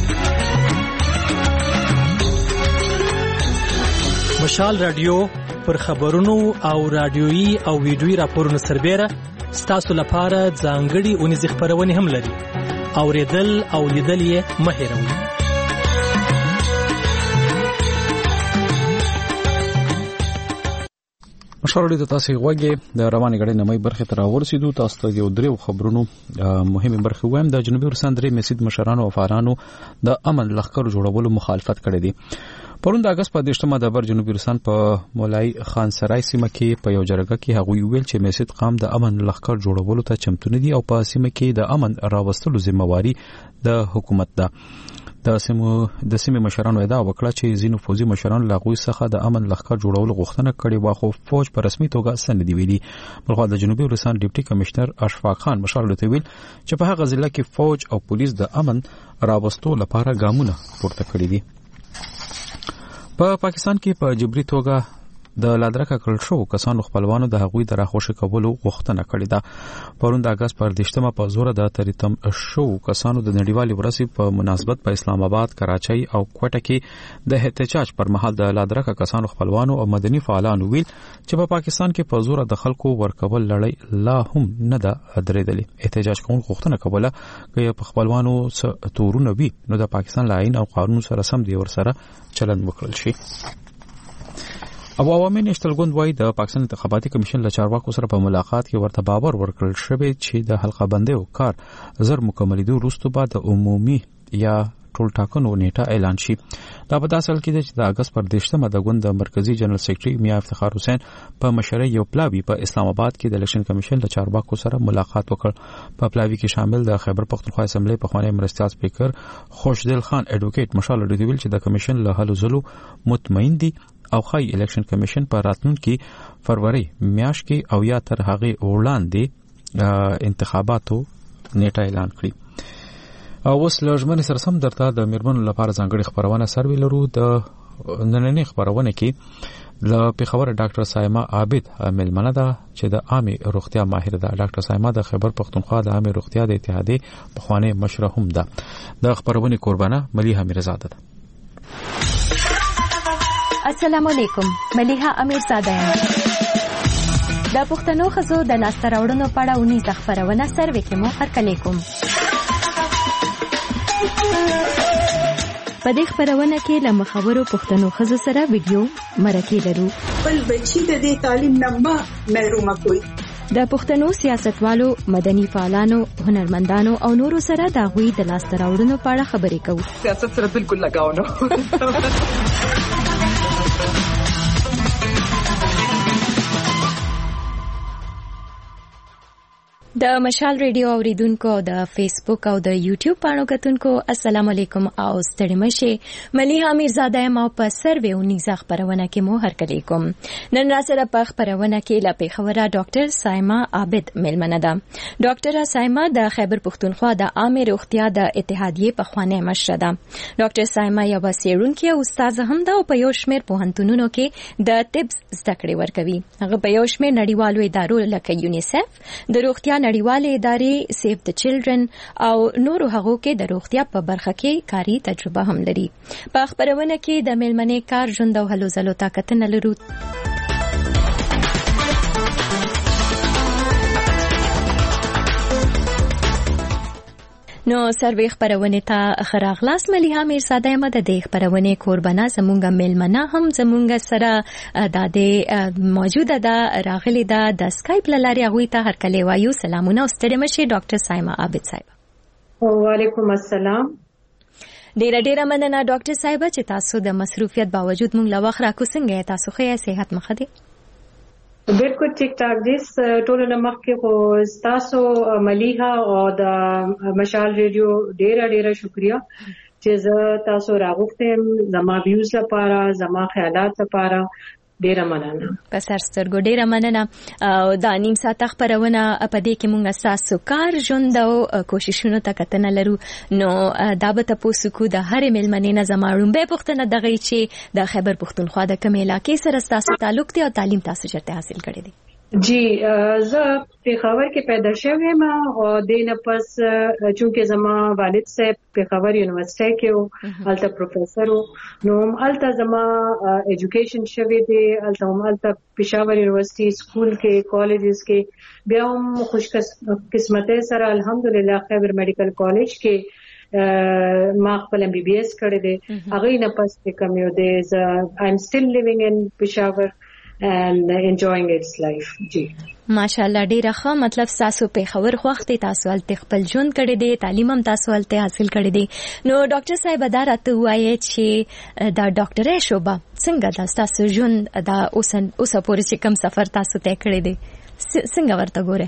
مشال رادیو پر خبرونو او رادیويي او ویډیويي راپورونو سربېره ستاسو لپاره ځانګړي اونیزې خبرونه هم لري. اوریدل او لیدل یې مه هېروئ. مشال د تاسو غوږی د رواني غړي نمای برخه تر ورسېدو تاسو ته یو درو خبرونو مهمه برخه وایم. د جنوبي ورستان درې مسجد مشرانو او فعالانو د امن لخر جوړولو مخالفت کړې دي. پرون د اگست په دیشتمه د بر جنوبي ورستان په مولای خان سرای سیمه کې په یو جرګه کې هغه ویل چې مسجد قام د امن لخر جوړولو ته چمتو نه دي او په سیمه کې د امن راوستلو ذمہواری د حکومت ده. د سیمو د سیمې مشرانو ادعا وکړه چې زینو فوزي مشرانو لاغوي څخه د امن لخر جوړولو غوښتنه کړې و خو فوج په رسمي توګه سند دی ویلي. بلخو د جنوبي ورستان ډیپټي کمشنر اشفاق خان مشال ته ویل چې په هغه ځله کې فوج او پولیس د امن راوستو لپاره ګامونه پورته کړی دي. په پا پاکستان کې په جبري توګه د لادرکه کړل شو کسانو خپلوانو د هغوی د راخوشي کولو غوښتنه کړې ده. پرون د اگست پر دیشتمه په زور د تریتم شو کسانو د نړیوالې ورځې په مناسبت په اسلام آباد، کراچۍ او کوټه کې د احتجاج پر مهال د لادرکه کسانو خپلوانو او مدني فعالانو ویل چې په پا پاکستان کې په زور د خلکو ورکول لړۍ لا هم نه ده درېدلې. احتجاج کوونکو غوښتنه کوله چې په خپلوانو تورونه وي نو د پاکستان لا آئین او قانون سره سم دی ورسره چلند وکړل شي. ابو عوامي نېشنل ګوند وايي د پاکستان انتخاباتي کمیشن له چارواکو سره په ملاقات کې ورته باور ورکړل شوی چې د حلقه بندۍ او کار زر مکملېدو وروسته بعد د عمومي یا ټول ټاکنو نیټه اعلان شي. دا په داسې حال کې ده چې د اگست پر دیشتمه د ګوند د مرکزی جنرال سیکریټري میا افتخار حسین په مشرۍ یو پلاوی په اسلام آباد کې د الیکشن کمیشن له چارواکو سره ملاقات وکړ. په پلاوی کې شامل د خیبر پختونخوا اسمبلی پخوانی مرستیال سپیکر خوشدل خان اډوکیټ مشال ډیویل چې د کمیشن له هلو ځلو مطمئن دي او خای الیکشن کمیشن په راتلونکي فروری میاشت کې او یا تر هغه وړاندې انتخاباتو نیټه اعلان کړي. او اوس لږمن سره سم درته د میرمنو لپاره ځانګړي خبرونه سروي لرو. د نننۍ خبرونه کې ل پیښور ډاکټر سایما عابد ملمنه ده چې د عامه روغتیا ماهر ده. ډاکټر سایما د خیبر پختونخوا د عامه روغتیا د اتحادیې پخوانی مشره هم ده. د خبرونه قربانه ملیحه میرزاده ده. السلام علیکم، ملیحه امیرزاده یم. د پښتنو ښځو د لاسته راوړنو په اړه اونیزه خبرونه سروي کې مو هرکلی کوم. په دې خبرونه کې له مخورو پښتنو ښځو سره ویډیو مرکې لرو. بل بچی د دې تعلیم نه محروم کوي. د پښتنو سیاستوالو، مدني فعالانو، هنرمندانو او نورو سره د هغوی د لاسته راوړنو په اړه خبرې کوو. سیاست سره بالکل لګاو نه. د مشال ریډیو اوریدونکو او د فیسبوک او د یوټیوب پاڼو کتونکو السلام علیکم او ستړي مشه. ملیحه میرزاده یم او په سروي اونیزه خبرونه کې مو هرکلی کوم. نن را سره په خبرونه کې له پیښوره ډاکټر سایما عابد ملمنه ده. ډاکټر سایما د خیبر پختونخوا د عامه روغتیا د اتحادیې پخوانی مشره ده. ډاکټر سایما یو څېړونکې او استاد هم ده او په یو شمېر پوهنتونونو کې د طب زده کړې ورکوي. هغه په یو شمېر نړیوالو ادارو لکه یونیسف، د روغتیا نړیوالې ادارې، سیف د چلډرن او نورو هغو کې د روغتیا په برخه کې کاري تجربه هم لري. په خبرونه کې د میلمنې کار ژوند او هلو ځلو ته کتنه لرو. نو سروي خبرونه ته خراغلاس ملیحه میرزاده یم. د دې خبرونه قربانه زمونږ میلمنه هم زمونږ سره د دې موجوده ده راغلي ده د سکایپ لاري هغه ته هرکلی وایو. سلامونه او ستړي مشه ډاکټر سایما عابد صاحب. وعلیکم السلام. ډیره ډیره مننه ډاکټر صاحب چې تاسو د مصروفیت باوجود مونږ له وخت راکو. څنګه تاسو ښه صحت مخه دي؟ بالکل ټیک ټاک دي. ټول نه مخکې خو تاسو ملیحه او د مشال ریډیو ډیره ډیره شکریا چې زه تاسو راغوښتم. زما ویوز لپاره، زما خیالات لپاره ډیره مننه. په سر سترګو ډیره مننه. او دا نیم ساعت خبرونه په دې کې مونږ تاسو کار ژوند او کوششونو ته کتنه لرو. نو دا به تاسو کو د هر ملمنې نه زماړم به پښتنه دغه چې د خیبر پختونخوا د کوم علاقې سره تاسو تعلق دی او تعلیم تاسو چرته حاصل کړی دی؟ جی زه پیښور کې پیدا شوم او دینه پس چونکه زما والد صاحب پیښور یونیورسيټي کې او الته پروفیسور نو الته زما ایجوکیشن شوی دی. الته هم الته پیښور یونیورسيټي سکول کې کالجز کې بیا هم خوش قسمته سره الحمدلله خیبر میډیکل کالج کې ما خپل ام بي بي اس کړی دی. هغه نه پس کوم یو دی. آی ایم سټیل لیوینګ ان پیښور and enjoying its life. جی ماشاءالله ډیره ښه. مطلب تاسو په خبر خوخته تاسو ال خپل ژوند کړی دی، تعلیم هم تاسو ال حاصل کړی دی. نو ډاکټر صاحب دا راته وایي چې دا ډاکټرۍ شوبه څنګه د تاسو ژوند دا اوس اوس پورې چې کوم سفر تاسو ته کړی دی څنګه ورته ګوره؟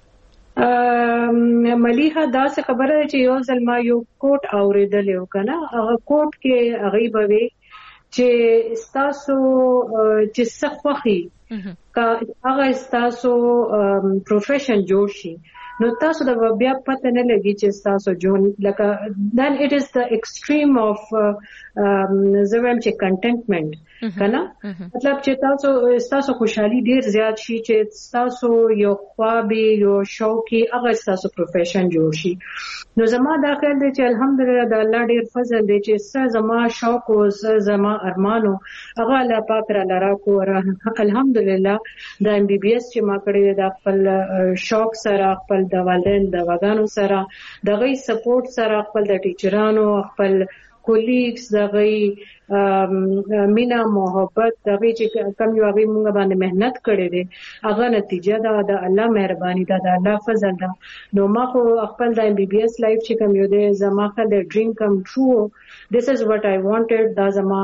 ملیحه دا څه خبره چې یو ځل ما یو کوټ اوریدل یو کنه، هغه کوټ کې هغه به چې تاسو چې څه خوخي کا هغه تاسو پروفیشن جوړ شي نو تاسو د بیا پته نه لګي چې تاسو جون لکه then it is the extreme of زویم چې contentment کنه، مطلب چې تاسو تاسو خوشحالي ډیر زیات شي چې تاسو یو خواب یو شوق هغه تاسو پروفیشن جوړ شي. نو زما دا خیال دی چې الحمدلله د الله ډیر فضل دی چې څه زما شوق او څه زما ارمانو هغه الله پاک را لرا کو. الحمدلله د ام بي بي اس چې ما کړی د خپل شوق سره، خپل د والدین د وګانو سره، د غي سپورټ سره، خپل د ټیچرانو، خپل کولیګز، د غي مینا محبت، د غي چې کم یو غي موږ باندې مهنت کړې دي هغه نتیجه دا د الله مهرباني ده، د الله فضل ده. نو ما خو خپل د ام بي بي اس لایف چې کم یو دی زما خل د ډریم کم ټرو، this is what I wanted، دا زما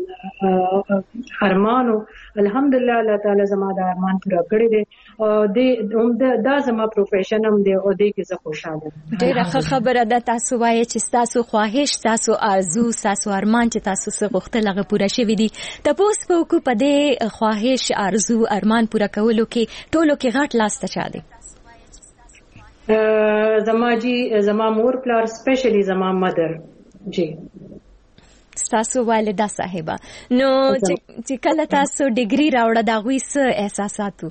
ارمانو. الحمدلله الله تعالی زما د ارمان پوره کړی دی او دا زما پروفیشن هم دی او دې کې زه خوشاله یم. ډیره ښه خبره ده. تاسو وایي چې تاسو خواهش، تاسو آرزو، تاسو ارمان چې تاسو څه غوښتل هغه پوره شوی دي. تاسو په کو په دې خواهش، آرزو، ارمان پوره کولو کې ټولو کې غټ لاس ته چا دی؟ زما جی زما مور پلار، سپیشلی زما مدر جی تاسو والده صاحبہ. نو چې کله تاسو ډیګري راوړه دا غوي څه احساساتو؟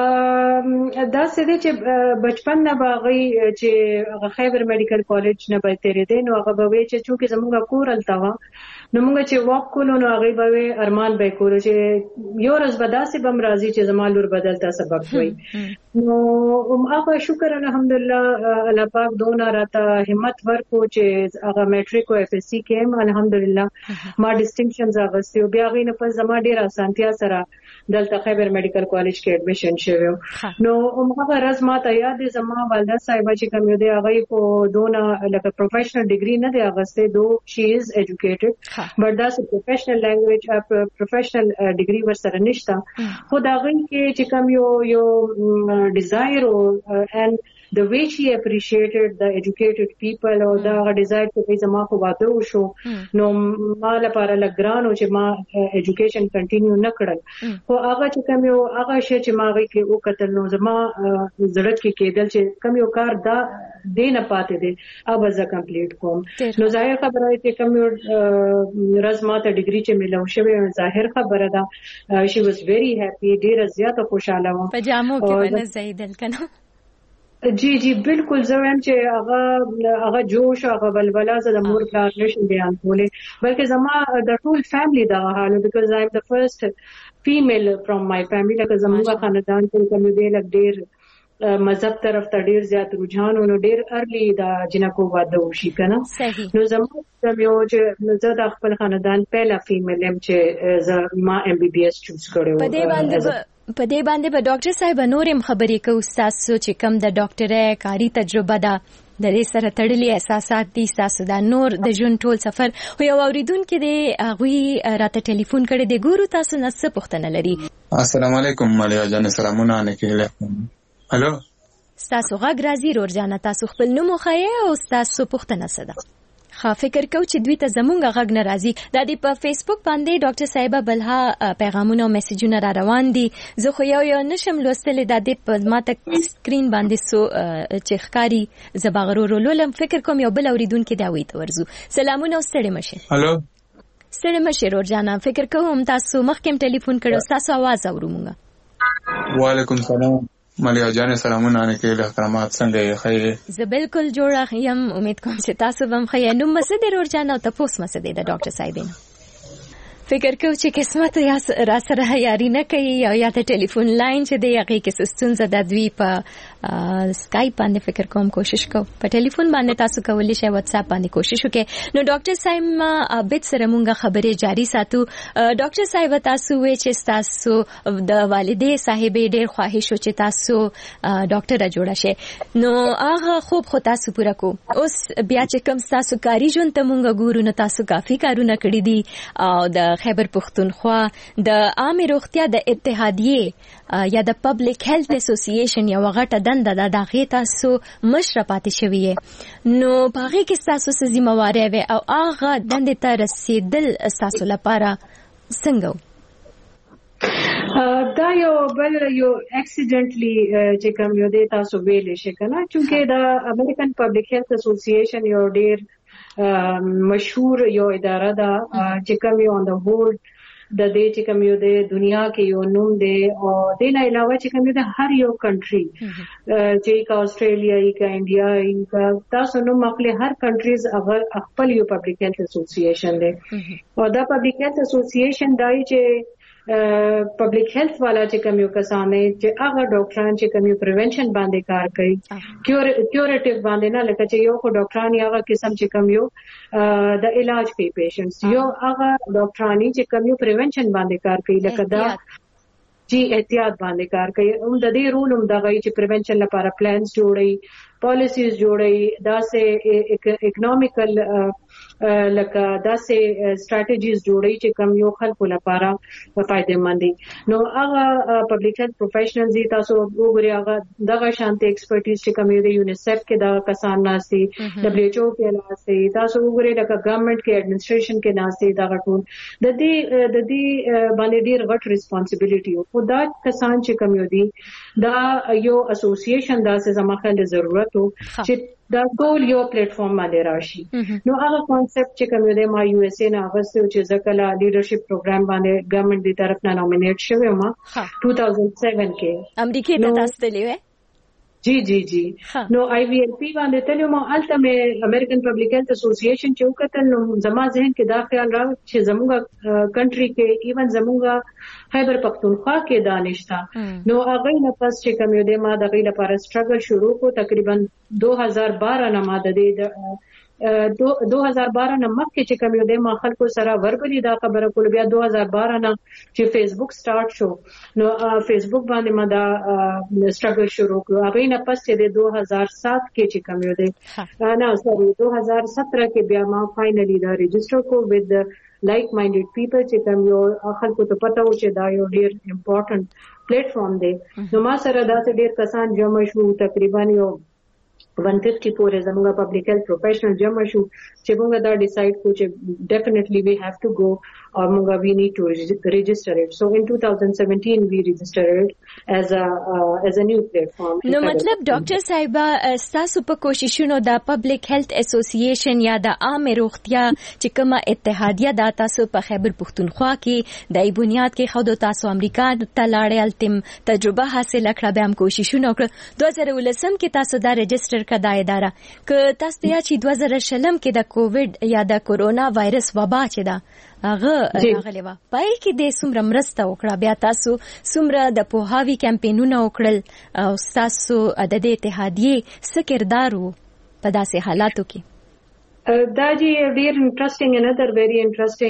دا څه دي چې بچپن نه باغی چې خیبر میډیکل کالج نه به تیرې دي نو هغه به چې چې زموږ کور التاوا نو موږ چې واک کولو نو هغه به ارمان به کولو چې یو ورځ به داسې بم راځي چې زما لور بدلتا سبب وي. نو هغه شکر الحمدلله الله پاک دونه راته همت ورکو چې هغه میټریک او اف اس سی کې الحمدلله ما ډیسټینکشنز اغستیو. بیا غوینه په زما ډیر اسانتیا سره دلته خیبر میډیکل کالج کې اډمیشن شوم. نو هغه راز ما ته یاد زما والده صاحبہ چې کوم دی هغه په دونه لکه پروفیشنل ډیګري نه دی اغسته، دو شي از ایجوکیټډ بٹ دا پروفیشنل لینګویج پروفیشنل ډیګري ورسره نشته. خو دا غوښ کې چې کوم یو یو desire or uh, and the way she appreciated the educated people or the desire to be zama ko wado sho no mala para lagrano che ma education continue na kadal ko aga che kamyo aga she che ma gai ke o katal no zama zarat ke kedal che kamyo kar da de na pate de abaza complete kom no zahir khabar hai che kamyo razma ta degree che milaw shwe zahir khabar da she was very happy dera zyada khushala wa pajamo ke bana zaidal kana جی جی بالکل زه وایم چې هغه هغه جوش هغه بلبلا زه د مور پلار نشم بیان کولی بلکې زما د ټول فیملی دا حال بیکاز آی ام د فرست فیمیل فرام مای فیملی لکه زموږ خاندان کې کوم دی لک ډیر مذهب طرف ته ډیر زیات رجحان او ډیر ارلی دا جنکو واده وشي کنه. نو زموږ د یو چې زه د خپل خاندان پهلا فیمیل هم چې زه ما ام بي بي اس چوز کړو. په دې باندې په دې باندې به ډاکټر صاحب نورم خبرې کوي تاسو چې کوم د ډاکټرۍ کاری تجربه ده د دې سره تړلي احساسات دي تاسو د نور د ژوند ټول سفر خو یو اوریدونکو دی هغه راته ټلیفون کړی دی ګورو تاسو نه څه پوښتنه لري. السلام علیکم مالیا جان سلامونه نه کېله. الو تاسو غږ راځي رور جان تاسو خپل نوم خو او تاسو پوښتنه څه ده؟ خا فکر کو چې دوی ته زمونږ غږ ناراضي د دې په فیسبوک باندې ډاکټر صاحبہ بلها پیغامونه او میسجونه را روان دي. زه خو یو یو نشم لوستل د دې په ماته سکرین باندې سو چې ښکاری زبغرور لولم فکر کوم یو بل اوریدونکو دا وی ته ورزو. سلامونه ستړي مشه. الو ستړي مشه رور جانا فکر کوم تاسو مخکې ټلیفون کړو تاسو आवाज اورمږه. وعلیکم السلام مالیا جان سلامونه نه کېله کرامات څنګه یې خیر؟ زه بالکل جوړه یم امید کوم چې تاسو هم خیر. نو مسد رور جان او تاسو مسد د ډاکټر صاحبینو فکر کو چې قسمت یا را سره یاري نه کوي یا یا ته ټلیفون لاین چې دی هغه کې ستونزه د دوی په سکایپ باندې فکر کوم کوشش کو په ټلیفون باندې تاسو کولی شئ واتس اپ باندې کوشش وکړئ. نو ډاکټر صاحب بیت سره مونږه خبرې جاری ساتو. ډاکټر صاحب تاسو وې چې تاسو د والدې صاحبې ډېر خواهش و چې تاسو ډاکټر جوړه شئ، نو هغه خوب خو تاسو پوره کو. اوس بیا چې کوم تاسو کاری ژوند ته مونږ ګورو نو تاسو کافي کارونه کړی دي او د خیبر پختونخوا د عامه روغتیا د اتحادیه یا د پبلک هیلث اسوسییشن یو غټه دنده د داخې تاسو مشر پاتې شوی، نو باغې کې تاسو څه ذمہواری وي او هغه دندې ته رسیدل تاسو لپاره څنګه؟ دا یو بل یو اکسیډنټلی چې کوم یو دی تاسو ویلې شي کنه، چونکه د امریکن پبلک هیلث اسوسییشن یو ډیر مشهور یو اداره ده چې کوم یو ان د هول د دې چې کوم یو د دنیا کې یو نوم دی او د نه علاوه چې کوم یو د هر یو کنټری چې کا استرالیا ای کا انډیا ای کا تاسو نو مخله هر کنټریز اگر خپل یو پبلک هیلث اسوسییشن دی او دا پبلک هیلث اسوسییشن دای چې پبلک هیلث والا چې کوم یو کسان چې هغه ډاکټران چې کوم یو پریونشن باندې کار کوي، کیوریټیو باندې نه، لکه چې یو خو ډاکټران هغه قسم چې کوم یو د علاج کوي پیشنټس، یو هغه ډاکټرانی چې کوم یو پریونشن باندې کار کوي، لکه دا جی احتیاط باندې کار کوي. هم د دې رول هم دغه چې پریونشن لپاره پلانز جوړي، پالیسیز جوړي، دا سه اکونومیکل لکه دا سه سټریټجیز جوړي چې کوم یو خلکو لپاره فائدې مند دي. نو هغه پبلک هیلث پروفیشنلز دي، تاسو وګورئ هغه دغه شانتي ایکسپرټیز چې کوم یو یونیسف کې دا کسان ناسي، دبليو ایچ او کې ناسي، تاسو وګورئ لکه ګورنمنت کې ایڈمنسټریشن کې ناسي، دا ټول د دې د دې باندې ډیر غټ ریسپانسیبিলিټي او خدا کسان چې کوم یو دي دا یو اسوسییشن دا څه زموږه ضرورت چې دا ټول یو پلیټ فارم باندې راشي. نو هغه کانسپټ چې کوم دی ما یو اس ای نه غوښتو چې ځکه لیډرشپ پروګرام باندې ګورنمنت دی طرف نه نومینیټ شوی ما two thousand seven کې امریکا ته تاسو ته لیوه جی جی جی نو آی وی ایل پی باندې تلو ما الته مې امریکن پبلک هیلث اسوسییشن چې وکتل نو زما ذهن کې دا خیال راغی چې زموږه کنټری کې ایون زموږه خیبر پختونخوا کې دانشتا نو هغه نه پس چې کوم دی ما د غي لپاره سټرګل شروع کو تقریبا دو هزار بارہ نه ما د دې دو هزار بارہ نه مخکې چې کوم دی ما خلکو سره ورغلي دا خبره کول بیا دو هزار بارہ نه چې فیسبوک سٹارټ شو نو فیسبوک باندې ما دا سټرګل شروع کړو. هغه نه پس چې دو هزار سات کې چې کوم دی نه سوري دو هزار سترہ کې بیا ما فائنلی دا ريجستر کو with like minded people چې کوم یو خلکو ته پته و چې دا یو ډیر امپورټنت پلیټ فارم دی. نو ما سره دا ډیر کسان جمع شو تقریبا یو one fifty پورې زموږه پبلک هیلث پروفیشنل جمع شو چې موږ دا ډیسایډ کو چې ډیفینیټلی وی هاف ټو گو or موږ وی نیډ ټو ريجستر اټ. سو ان twenty seventeen وی ريجسترډ as a uh, as a new platform. نو مطلب ډاکټر صاحب تاسو په کوششونو د پبلک هیلث اسوسییشن یا د عامه روغتیا چې کومه اتحادیه د تاسو په خیبر پختونخوا کې د بنیاد کې خود تاسو امریکا ته لاړل تم تجربه حاصل کړه به هم کوششونه وکړه. دو هزار ولسم کې تاسو دا ريجستر کدا اداره ک تاسو ته چې دو هزار شلم کې د کووډ یا د کورونا وایرس وبا چې دا هغه راغلی و پای کې د سمره مرسته وکړه بیا تاسو سمره د پوهاوی کمپاینونه وکړل او تاسو د دې اتحادیه څه کردار وو په داسې حالاتو کې؟ دا جی ډیر انټرېسټینګ انذر ویری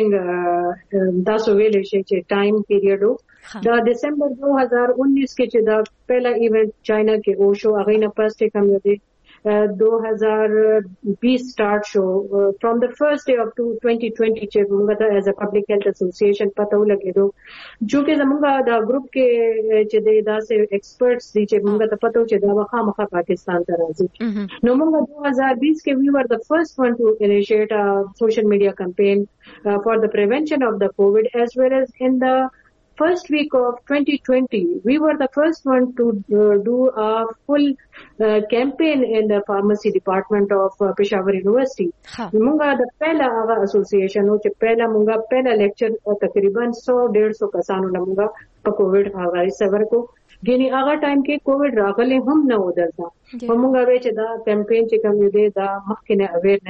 انټرېسټینګ تاسو ویلې شي چې ټایم پیریډ دا دسمبر دو هزار انیس کې چې دا پہلا ایونت چائنا کې او شو هغه نه پس ته کم دی دو ہزار بیس سٹارٹ شو فرام دا فرسٹ ڈے آف twenty twenty چې موږ ته ایز ا پبلک هیلث اسوسییشن پته ولګیدو چې زموږ دا گروپ کې چې دا سه ایکسپرټس دي چې موږ ته پته و چې دا مخامخ پاکستان ته راځي. نو موږ دو ہزار بیس کې وی ور the first one to initiate a social media campaign uh, for the prevention of the COVID as well as in the first week of twenty twenty we were the first one to uh, do a full uh, campaign in the pharmacy department of uh, Peshawar University. مونږه د پہلا هغه اسوسییشن او چې پہلا مونږه پہلا لیکچر تقریبا سو ډیڑھ سو کسانو نه مونږه په کووډ هغه سفر کو ګینی هغه ټایم کې کووډ راغله هم نه ودلته. مونږه وې چې دا کمپاین چې کوم دی دا مخکنه اویرنس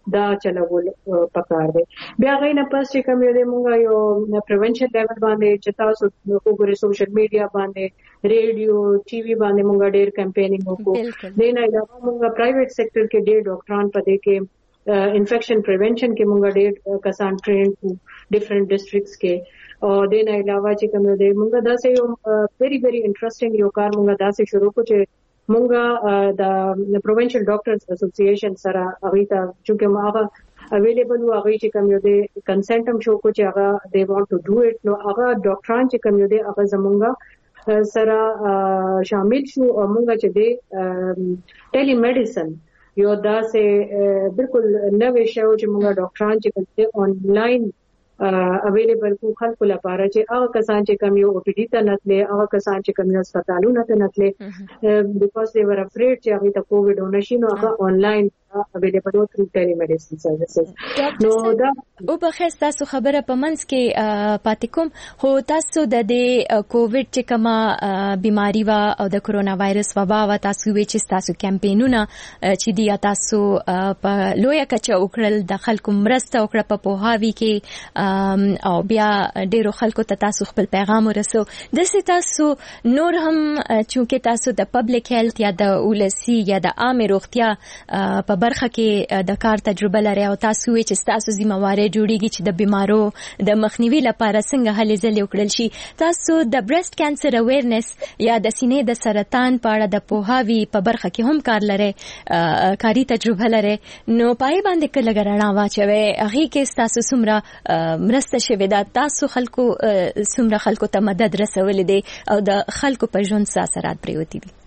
دا چلول پکار دی. بیا غوښنه پس چې کوم یو د مونږ یو پریونشن لیول باندې چې تاسو وګورئ سوشل میډیا باندې ریډیو ټي وي باندې مونږ ډېر کمپینینګ وکړو. د نه علاوه مونږ پرایویټ سېکټر کې ډېر ډاکټران پدې کې انفیکشن پریونشن کې مونږ ډېر کسان ټرین کو ډیفرنٹ ډسټریکټس کې. او د نه علاوه چې کوم دی مونږ دا سه یو ویری ویری انټرېسټینګ یو کار مونږ دا سه شروع کو چې مونږ د پروینشل ډاکټرز اسوسییشن سره هغه ته چې هغه اویلیبل و هغه چې کوم یو دی کنسنټ هم شو کو چې هغه دی وانټ ټو ډو اټ. نو هغه ډاکټران چې کوم یو دی هغه زمونږ سره شامل شو او مونږ چې دی ټیلی میډیسن یو دا سه بالکل نوې شو چې مونږ ډاکټران چې کوم دی آنلاین اویلیبل کو خلکو لپاره چې هغه کسان چې کوم یو او پی ډی ته نتلې هغه کسان چې کوم یو هسپتالونو ته نتلې بیکاز they were afraid چې هغه ته کووډ ونشي نو هغه آنلاین اویلیبل او تھرو ټیلی میډیسن سرویسز. نو دا او په خاص تاسو خبره پمنس کې پاتې کوم خو تاسو د دې کووډ چې کومه بیماری وا او د کرونا وایرس وبا وا تاسو وی چې تاسو کمپینونه چې دی تاسو په لوی کچه وکړل د خلکو مرسته وکړه په پوهاوی کې او بیا ډیرو خلکو ته تاسو خپل پیغام ورسو. د سې تاسو نور هم چې تاسو د پبلک هیلث یا د ولسی یا د عامه روغتیا په برخه کې د کار تجربه لري او تاسو چې تاسو ذمہواره جوړیږي چې د بیمارو د مخنیوي لپاره څنګه هلې ځلې وکړل شي. تاسو د بریسټ کانسر اویرنس یا د سینې د سرطان په اړه د پوهاوی په برخه کې هم کار لري کاری تجربه لري. نو پای باندې کله غراڼه واچوي هغه کې تاسو څومره مرسته شوي دا تاسو خلکو څومره خلکو ته مدد رسولې دي او د خلکو په ژوند څه اثرات پریوتی دي؟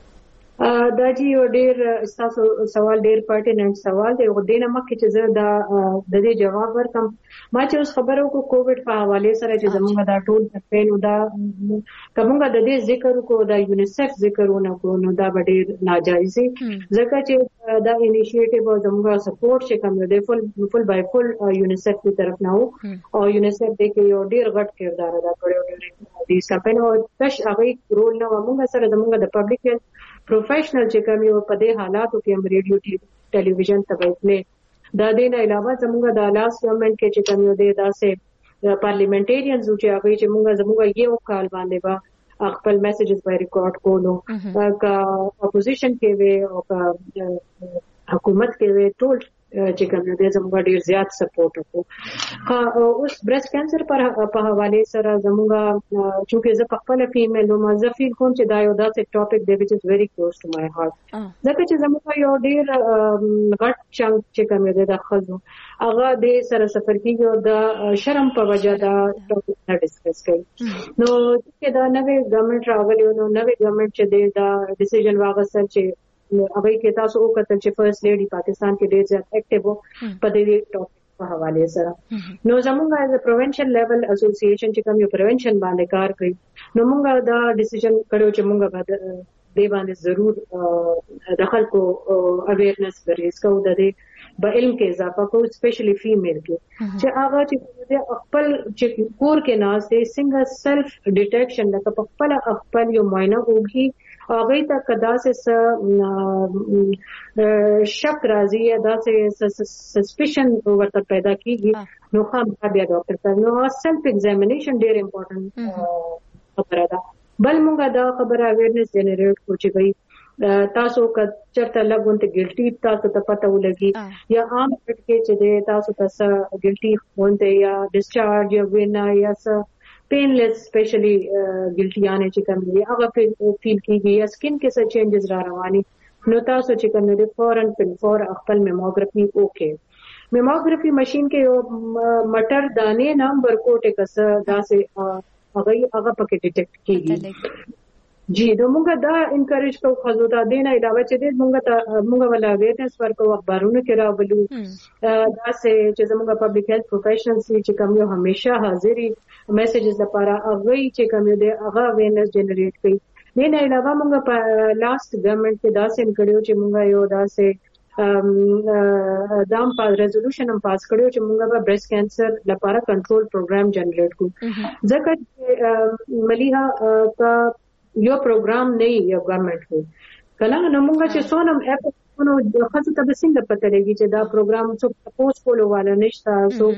دا جی یو ډیر تاسو سوال ډیر پرټیننټ سوال دی. او دینه مکه چې زه دا د دې جواب ورکم ما چې اوس خبرو کو کووډ په حواله سره چې زموږ دا ټول کمپین دا کومه د دې ذکر کو دا یونیسف ذکرونه کو نو دا ډیر ناجایز دي ځکه چې دا انیشیټیو او زموږ سپورټ چې کوم دی فل فل بای فل یونیسف کی طرف نه او یونیسف دې کې یو ډیر غټ کردار ادا کړی دی کمپین او تش هغه رول نه موږ سره زموږ د پبلک پروفیشنل چې کوم یو په دې حالاتو کې هم ریډیو ټلویزیون ته وایي. دا دې نه علاوه زموږ د لاس ګورنمنت کې چې کوم یو دی دا سه پارلیمنټریانز چې هغه چې موږ زموږ یو کال باندې با خپل میسجز به ریکارډ کولو کا اپوزیشن کې وي او کا حکومت کې وي ټول چې کوم دی زموږ ډیر زیات سپورټ وکړو. اوس بریسټ کانسر پر په حواله سره زموږ چې زه په خپل فیمیل نو زه فیل کوم چې دا یو داسې ټاپک دی which is very close to my heart ځکه چې زموږ یو ډیر غټ چانک چې کوم دی د خزو هغه د سره سفر کیږي او د شرم په وجه دا ټاپک نه ډیسکس کوي. نو چې دا نوې ګورنمنت راغلی نو نوې ګورنمنت چې دا ډیسیژن واغستل چې هغه کې تاسو وکړل چې فرست لیډي پاکستان کې ډېر زیات اکټیو په دې ټاپک په حواله سره. نو زموږ از پریونشن لیول اسوسییشن چې کوم یو پریونشن باندې کار کوي نو موږ دا ډیسیژن کړو چې موږ به دې باندې ضرور د خلکو اویرنس ورکړو د دې په علم کې اضافه کوو سپیشلی فیمیل کې چې هغه چې خپل چې کور کې ناز دې څنګه سلف ډیټیکشن لکه په خپل خپل یو معاینه وکړي هغه ته کدا سے شک راځي یا دا سے سسپیشن ورته پیدا کیږي نو خام بیا ډاکټر ته نو سیلف ایگزامینیشن ډیر امپورټنٹ خبره ده. بل موږ دا خبره اویرنس جنریټ کوچي وي تاسو که چرته لګونته ګلټي تاسو ته پته ولګي یا عام پټ کې چې تاسو تاسو ګلټي وونته یا ډیسچارج یا وینا یا پینلیس سپیشلی ګلټي یانه چې کوم دی هغه فیل کیږي یا سکین کې څه چینجز را رواني نو تاسو چې کوم دی فورن پن فور خپل میموګرافي اوکے میموګرافي ماشين کې یو مټر دانه نام ورکوټه کس داسې هغه هغه پکې ډیټیکټ کیږي. جی نو موږ دا انکریج کوو خزو ته دینه علاوه چې موږ ته موږ ولا ویټنس ورکو اخبارونو کې راولو دا سه چې زموږ پبلک هیلث پروفیشنلز چې کوم یو همیشه حاضری میسجز لپاره هغه چې کوم دی هغه وینس جنریټ کوي. دینه علاوه موږ په لاست ګورنمنت کې دا سین کړیو چې موږ یو دا سه دام په ریزولوشن هم پاس کړیو چې موږ به بریسټ کانسر لپاره کنټرول پروګرام جنریټ کوو ځکه چې مليها کا یو پروګرام نه یو ګورنمنت کو کله نو موږ چې سونم اپ نو خاصه ته څنګه پته لګي چې دا پروګرام څو پوسټ کولو والا نشته سو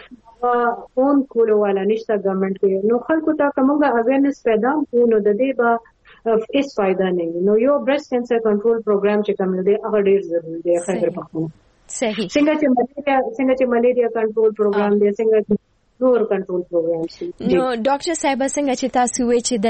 فون کولو والا نشته ګورنمنت کې نو خلکو ته کومه اویرنس پیدا کونو د دې با هیڅ فائدہ نه نو یو برست کینسر کنټرول پروګرام چې کوم دی هغه ډیر ضروری دی خیر پخونه صحیح څنګه چې ملیریا څنګه چې ملیریا کنټرول پروګرام دی څنګه نور کنټرول پروګرامز نو ډاکټر صاحب څنګه چې تاسو وی چې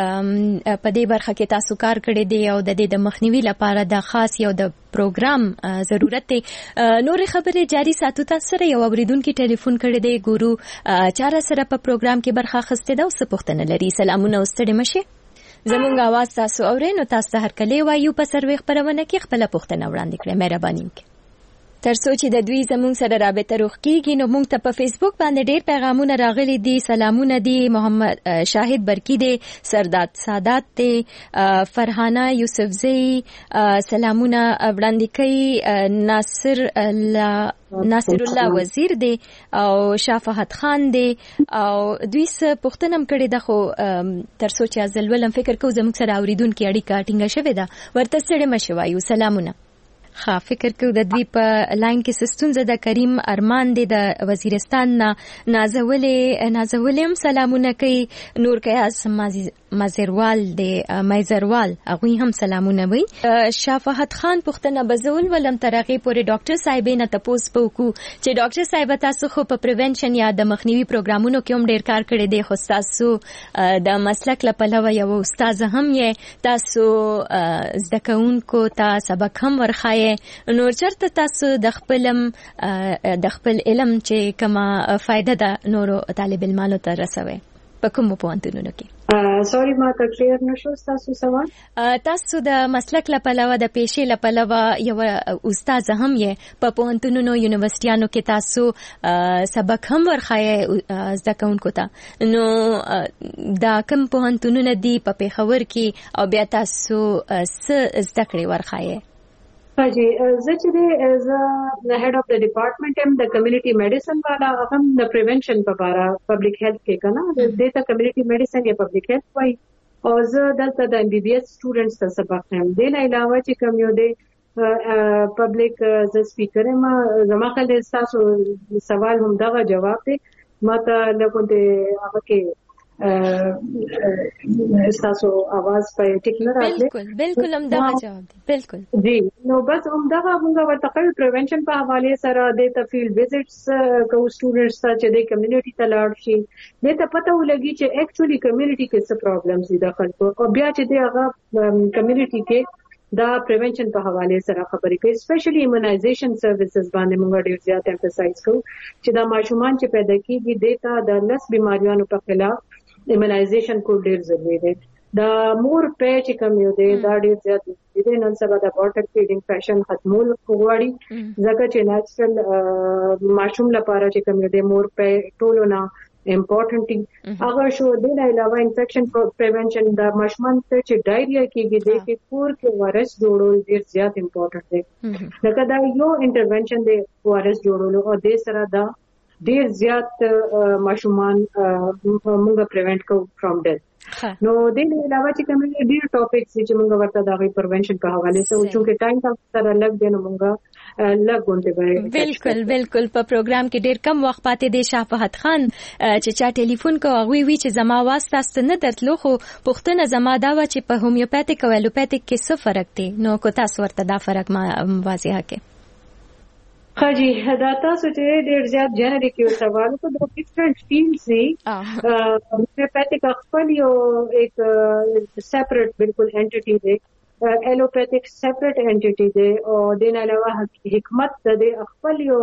د په دې برخه کې تاسو کار کړی دی او د دې د مخنیوي لپاره د خاص یو د پروګرام ضرورت دی نور خبرې جاری ساتو تاسو سره یو اوریدونکو ټلیفون کړی دی ګورو چاره سره په پروګرام کې برخه اخیسته ده او څه پوښتنه لري سلامونه واستړي مشه زمونږ आवाज تاسو اورئ نو تاسو هر کله وایو په سروي خبرونه کې خپل پوښتنه وړاندې کړئ مهرباني وکړئ تر څو چې د دوی زموږ سره رابطه روغ کیږي نو موږ ته په فیسبوک باندې ډېر پیغامونه راغلي دي سلامونه دي محمد شاهد برکی دی سرداد سادات دی فرحانه یوسفزئی سلامونه وړاندې کوي ناصر الله ناصر الله وزیر دی او شافعت خان دی او دوی څه پوښتنه هم کړې ده خو تر څو چې ازلولم فکر کوم زموږ سره اوریدونکو اړیکه ټینګه شوې ده ورته ستړي مشي وایو سلامونه خا فکر کو د دوی په لاین کې سستونزه د کریم ارمان دی د وزیرستان نه نازولې نازولم سلامونه کوي نور کیاس مازیروال دی مایزروال هغه هم سلامونه وي شافعت خان پښتنه بزول ولم ترغه پورې ډاکټر صاحب نه تپوس پوکو چې ډاکټر صاحب تاسو خو په پریونشن یا د مخنیوي پروګرامونو کې هم ډیر کار کړی دی خو تاسو د مسلک لپاره یو استاد هم یې تاسو زده کوونکو ته سبق هم ورخای نور چرته تاسو د خپلم د خپل علم چې کما فائدہ ده نورو طالب علمانو ته رسوي په کوم پوهنتونونو کې سوري ما ته کلیر نشو تاسو سوال تاسو د مسلک لپاره د پیشې لپاره یو استاد هم یې په پوهنتونونو یونیورسيټانو کې تاسو سبق هم ورخای زده کوونکو ته نو دا کوم پوهنتونونه دی په پیښور کې او بیا تاسو س زده کړې ورخای حاجی زه چې دی زه د هډ اف د ډپارټمنټ هم د کمیونټي میډیسن والا هم د پریونشن په اړه پبلک هیلث کې کنه د دې ته کمیونټي میډیسن یا پبلک هیلث وای او زه دلته د ام بي بي ایس سټوډنټس ته سبق هم دین علاوه چې کوم یو دی پبلک ز سپیکر ما زما خل تاسو سوال هم دغه جواب دی ماته لکه ته هغه کې تاسو आवाज په ټیک نه راځي بالکل بالکل هم دا جواب دی بالکل جی نو بس هم دا موږ ورته کوي پریونشن په حواله سره د تفیل وزټس کو سټوډنټس ته چې د کمیونټي ته لاړ شي د ته پته ولګي چې اکچولی کمیونټي کې څه پرابلمز دي د خلکو او بیا چې د هغه کمیونټي کې دا پریونشن په حواله سره خبرې کوي سپیشلی ایمونایزیشن سرویسز باندې موږ ډیر زیات امفسایز کوو چې دا ماشومان چې پیدا کیږي د ته د لس بیماریانو په خلاف ایمونایزیشن کو ډیر ضروری دی دا مور پیچ کم یو دی دا ډیر زیات دی نن سبا د واټر فیډینګ فیشن ختمول کوغواړي ځکه چې نېچرل ماشوم لپاره چې کم یو دی مور په ټولو نه امپورټنټ هغه شو د علاوه انفیکشن پریونشن د ماشومان ته چې ډایریا کېږي د کې کور کې وایرس جوړول ډیر زیات امپورټنټ دی لکه دا یو انټرونشن دی وایرس جوړول او د سره دا ډیر زیات ماشومان موږ پریونټ کو فرام ډیث نو د علاوه چې کوم ډیر ټاپکس چې موږ ورته دا غي پریونشن په حواله سره چې ټایم تاسو سره لګ دینو موږ لګ غونډه به بالکل بالکل په پروګرام کې ډیر کم وخت پاتې دی شافعت خان چې چا ټلیفون کو غوي وی چې زما واسطه ست نه درتلو خو پښتنه زما دا و چې په هومیوپاتیک او الوپاتیک کې څه فرق دی نو کو تاسو ورته دا فرق ما واضحه کې خاجی دا تاسو چې ډیر زیات جنریک یو سوال کو د ډیفرنٹ فیلډز دي هومیوپیتھک خپل یو ایک سیپریټ بالکل انټیټی دی ایلوپیتھک سیپریټ انټیټی دی او د نه علاوه حکمت د خپل یو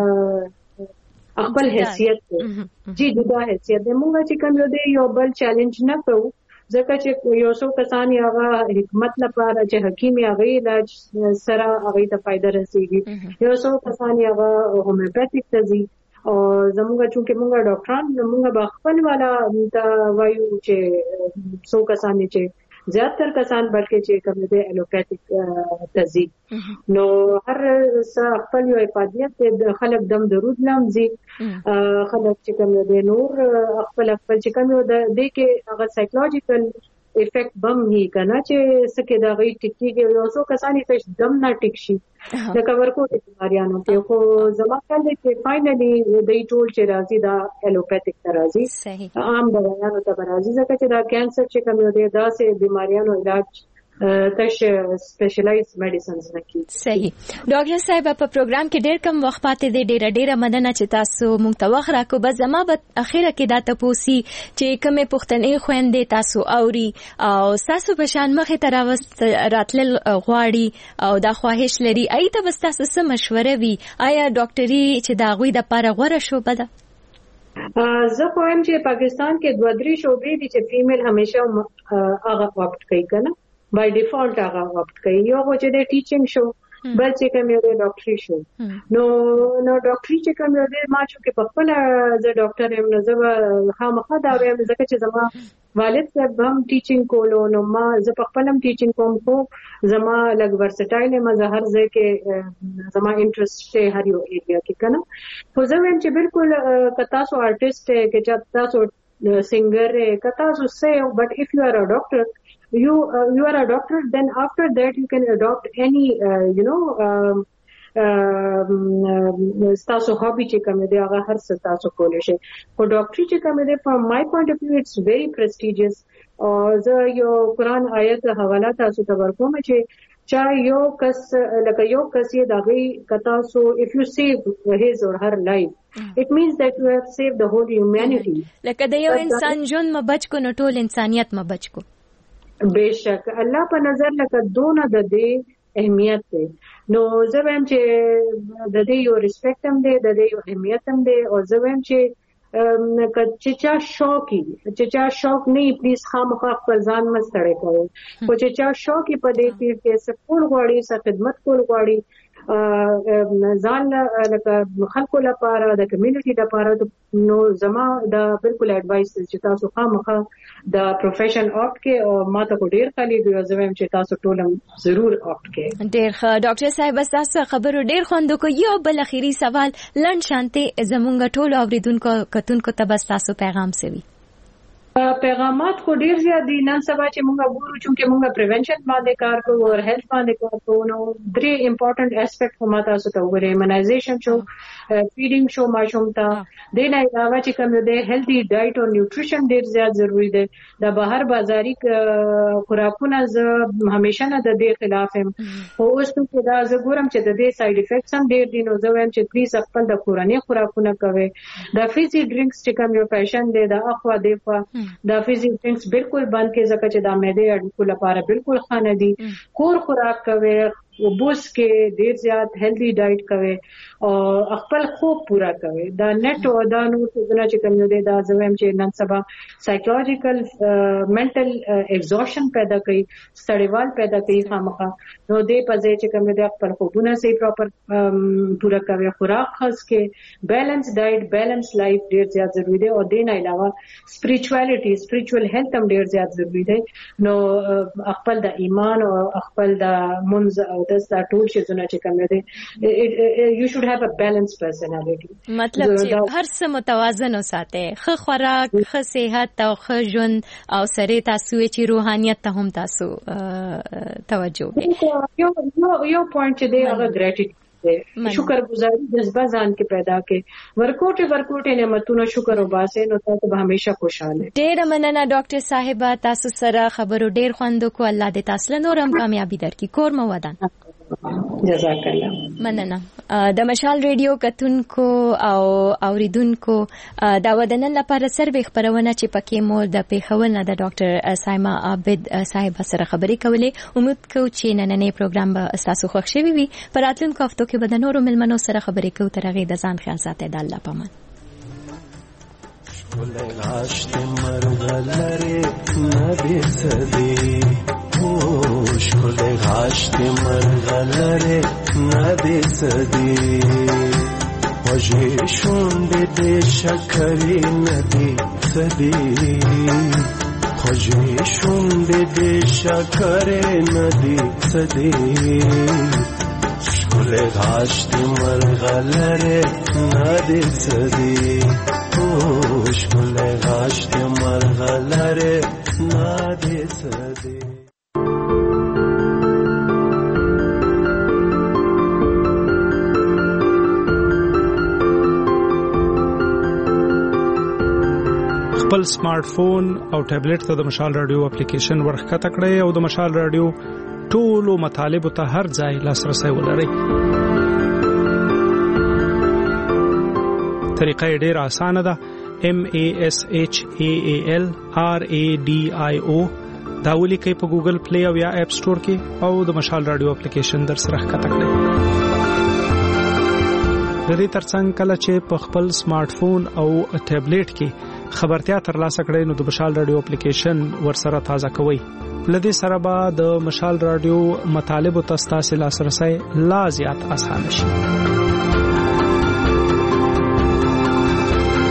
خپل حیثیت دی جی جدا حیثیت دی موږ چې کوم یو دی یو بل چیلنج نه کوو ځکه چې یو څو کسان هغه حکمت لپاره چې حکیم هغه علاج سره هغه ته فائدہ رسیږي یو څو کسان هغه هومیوپیتھک تزي او زموږ چې موږ ډاکټران موږ به خپل والا دا وایو چې څو کسان چې زیاتره کسان بلکې چې کوم دي الوپیتھک تزي نو هر څه خپل یو افادیت د خلک دم درود لمزي خلک چې کوم دي نور خپل خپل چې کوم د دې کې هغه سایکولوژیکل افیکټ بم هی کنه چې سکه دا غي ټیکيږي یو څو کسانی ته دم نه ټیک شي د کورکوټ بیماریانو کې خو زما خیال دی چې فائنلی د ټول چې راځي دا الوپیتیک راځي عام دوايانو ته راځي ځکه چې دا کینسر چې کوم دی دا سه بیماریانو علاج تش سپیشلایز میډیسنز نکي. صحیح ډاکټر صاحب په پروګرام کې ډېر کم وخت پاتې دی، ډېر ډېر مننه چې تاسو مونږ ته وخت راکو. بس زما په اخیره کې دا تاسو چې کومه پښتنې خويندې تاسو اوري او تاسو په شان مخه تر راتل غواړي او دا خواهش لري اي ته بس تاسو څه مشوره وي آیا ډاکټري چې دا غوي د پاره غوړه شو بده؟ زه کوم چې پاکستان کې دوه درې شوبې دي چې فیمیل همیشه هغه وخت کوي کنه by default هغه وخت کوي. یو چې د ټیچینګ شو بل چې کوم یو د ډاکټري شو نو نو ډاکټري چې کوم یو د ما چې په خپل ز ډاکټر هم نو خامخا دا وایم ځکه چې زما والد صاحب هم ټیچینګ کولو نو ما ز په خپل هم ټیچینګ کوم خو زما لګ ورسټایل ما زه هر ځای کې زما انټرست ته هر یو ایریا کې کنه خو زه وایم چې بالکل کتا سو آرټیست کې چې تاسو سنگر کتا سو سه بٹ اف یو ار ا ډاکټر you uh, you are a doctor, then after that you can adopt any uh, you know um, تاسو hobby چې کوم دی هغه هر څه تاسو کولای شئ. خو ډاکټري چې کوم دی from my point of view it's very prestigious. او زه یو قرآن آیت حواله تاسو ته ورکوم چې چا یو کس لکه یو کس یې دغه کتا سو if you save his or her life it means that you have saved the whole humanity. لکه د یو انسان ژوند مبچ کو نو ټول انسانيت مبچ کو. बेशक الله په نظر لکه دونه د دې اهمیت دی نو زه وایم چې د دې یو ریسپیکټ هم دی د دې یو اهمیت هم دی او زه وایم چې چې چا شوقي چې چا شوق نه پلیز خامخا خپل ځان مستړی کوي خو چې چا شوقي په دې کې سپورټ غواړي س خدمت کول غواړي ځان لکه خلکو لپاره د کمیونټي لپاره نو زما دا بالکل اډوایس چې تاسو خامخا د پروفیشن اپټ کې او ماته کو ډیر خالي دی زویم چې تاسو ټول ضرور اپټ کې. ډیر ښه ډاکټر صاحب تاسو خبرو ډیر خوند کو. یو بل اخیری سوال لند شانته زمونږ ټول اوریدونکو کتونکو ته بس تاسو پیغام سوي؟ پیغامات خو ډیر زیات دي نن سبا چې موږ ګورو چې موږ پریونشن باندې کار کوو او هیلث باندې کار کوو نو درې امپورټنٹ اسپیکټ هم تاسو ته وګورئ. ایمونایزیشن شو فیډینګ شو ماشوم ته د نه علاوه چې کوم دی هیلثي ډایټ او نیوټریشن ډیر زیات ضروری دی. د بهر بازاري خوراکونه ز همیشه نه د دې خلاف هم او اوس په دا ز ګورم چې د دې ساید افیکټس هم ډیر دي نو زه وایم چې پلیز خپل د کورنۍ خوراکونه کوئ. د فیزي ډرینکس چې کوم یو فیشن دی د اخوا دی خو دا فیزیک ډرینکس بالکل بند کې ځکه چې دا معده اډو لپاره بالکل خانه دي. کور خوراک کوي وبوس کې ډیر زیات هیلثي ډایټ کوي او خپل خوب پورا کوي. دا نت او دا نو څنګه چې کوم دی دا زویم چې نن سبا سایکولوژیکل منټل ایگزوشن پیدا کوي ستړیوال پیدا کوي خامخا نو دې په ځای چې کوم دی خپل خوبونه سي پراپر پورا کوي خوراک خاص کې بیلانس ډایټ بیلانس لایف ډیر زیات ضروری دی او دې نه علاوه سپریچوالټي سپریچوال هیلث هم ډیر زیات ضروری دی. نو خپل د ایمان او خپل د منځ او دس دا ټول شي زونه چې کوم دی you should have a balanced personality. مطلب چې هر څه متوازن وساته خو خوراک خو صحت او خو ژوند او سره تاسو چې روحانيت ته هم تاسو توجه وکړئ. یو یو پوینټ چې دی هغه ګریټیټیوډ شکر گزاري جذبه ځان کې پیدا کې ورکوټ ورکوټ نعمتونو شکر وباسه نو تاسو به همیشه خوشاله. ډېر مننه ډاکټر صاحب تاسو سره خبرو ډېر خوند کو. الله دې تاسو له نورم کامیابی درکړي. کور مو ودان. جزاک الله. مننه. د مشال ریډیو کتونکو او اوریدونکو دا ودانن لپاره سروي خبرونه چې پکې مو د پیښور نه د ډاکټر سایما عابد صاحب سره خبرې کولې. امید کوم چې نننې پروګرام به تاسو خوښ شوي وي. پر راتلونکو هفتو کې به د نورو ملمنو سره خبرې کوو. تر هغې د ځان خیال ساتئ. د الله پامان. غاشت مرغلره نبی سدی خوش کل غاشت مرغلره نبی سدی وجه شونده ده شکری ندی سدی وجه شونده ده شکری ندی سدی کل غاشت مرغلره نبی سدی خوش کل غاشت مرغلره نادیس خپل سمارټ فون او ټابلیټ ته د مشال رادیو اپلیکیشن ورخکته کړئ او د مشال رادیو ټولو مطالبه ته هر ځای لاسرسي ولرئ. طریقه ډیره اسانه ده. M A S H A A L R A D I O دا ولیکئ په ګوګل پلی او یا اپ سٹور کې او د مشال رادیو اپلیکیشن در سره ښکته کړئ. د دې ترڅنګ کله چې په خپل سمارټ فون او ټابلیټ کې خبرتیا ترلاسه کړئ نو د مشال رادیو اپلیکیشن ورسره تازه کوئ. لدې سره به د مشال رادیو مطالب او تاسو لاسرسي لا زیات اسانه شي.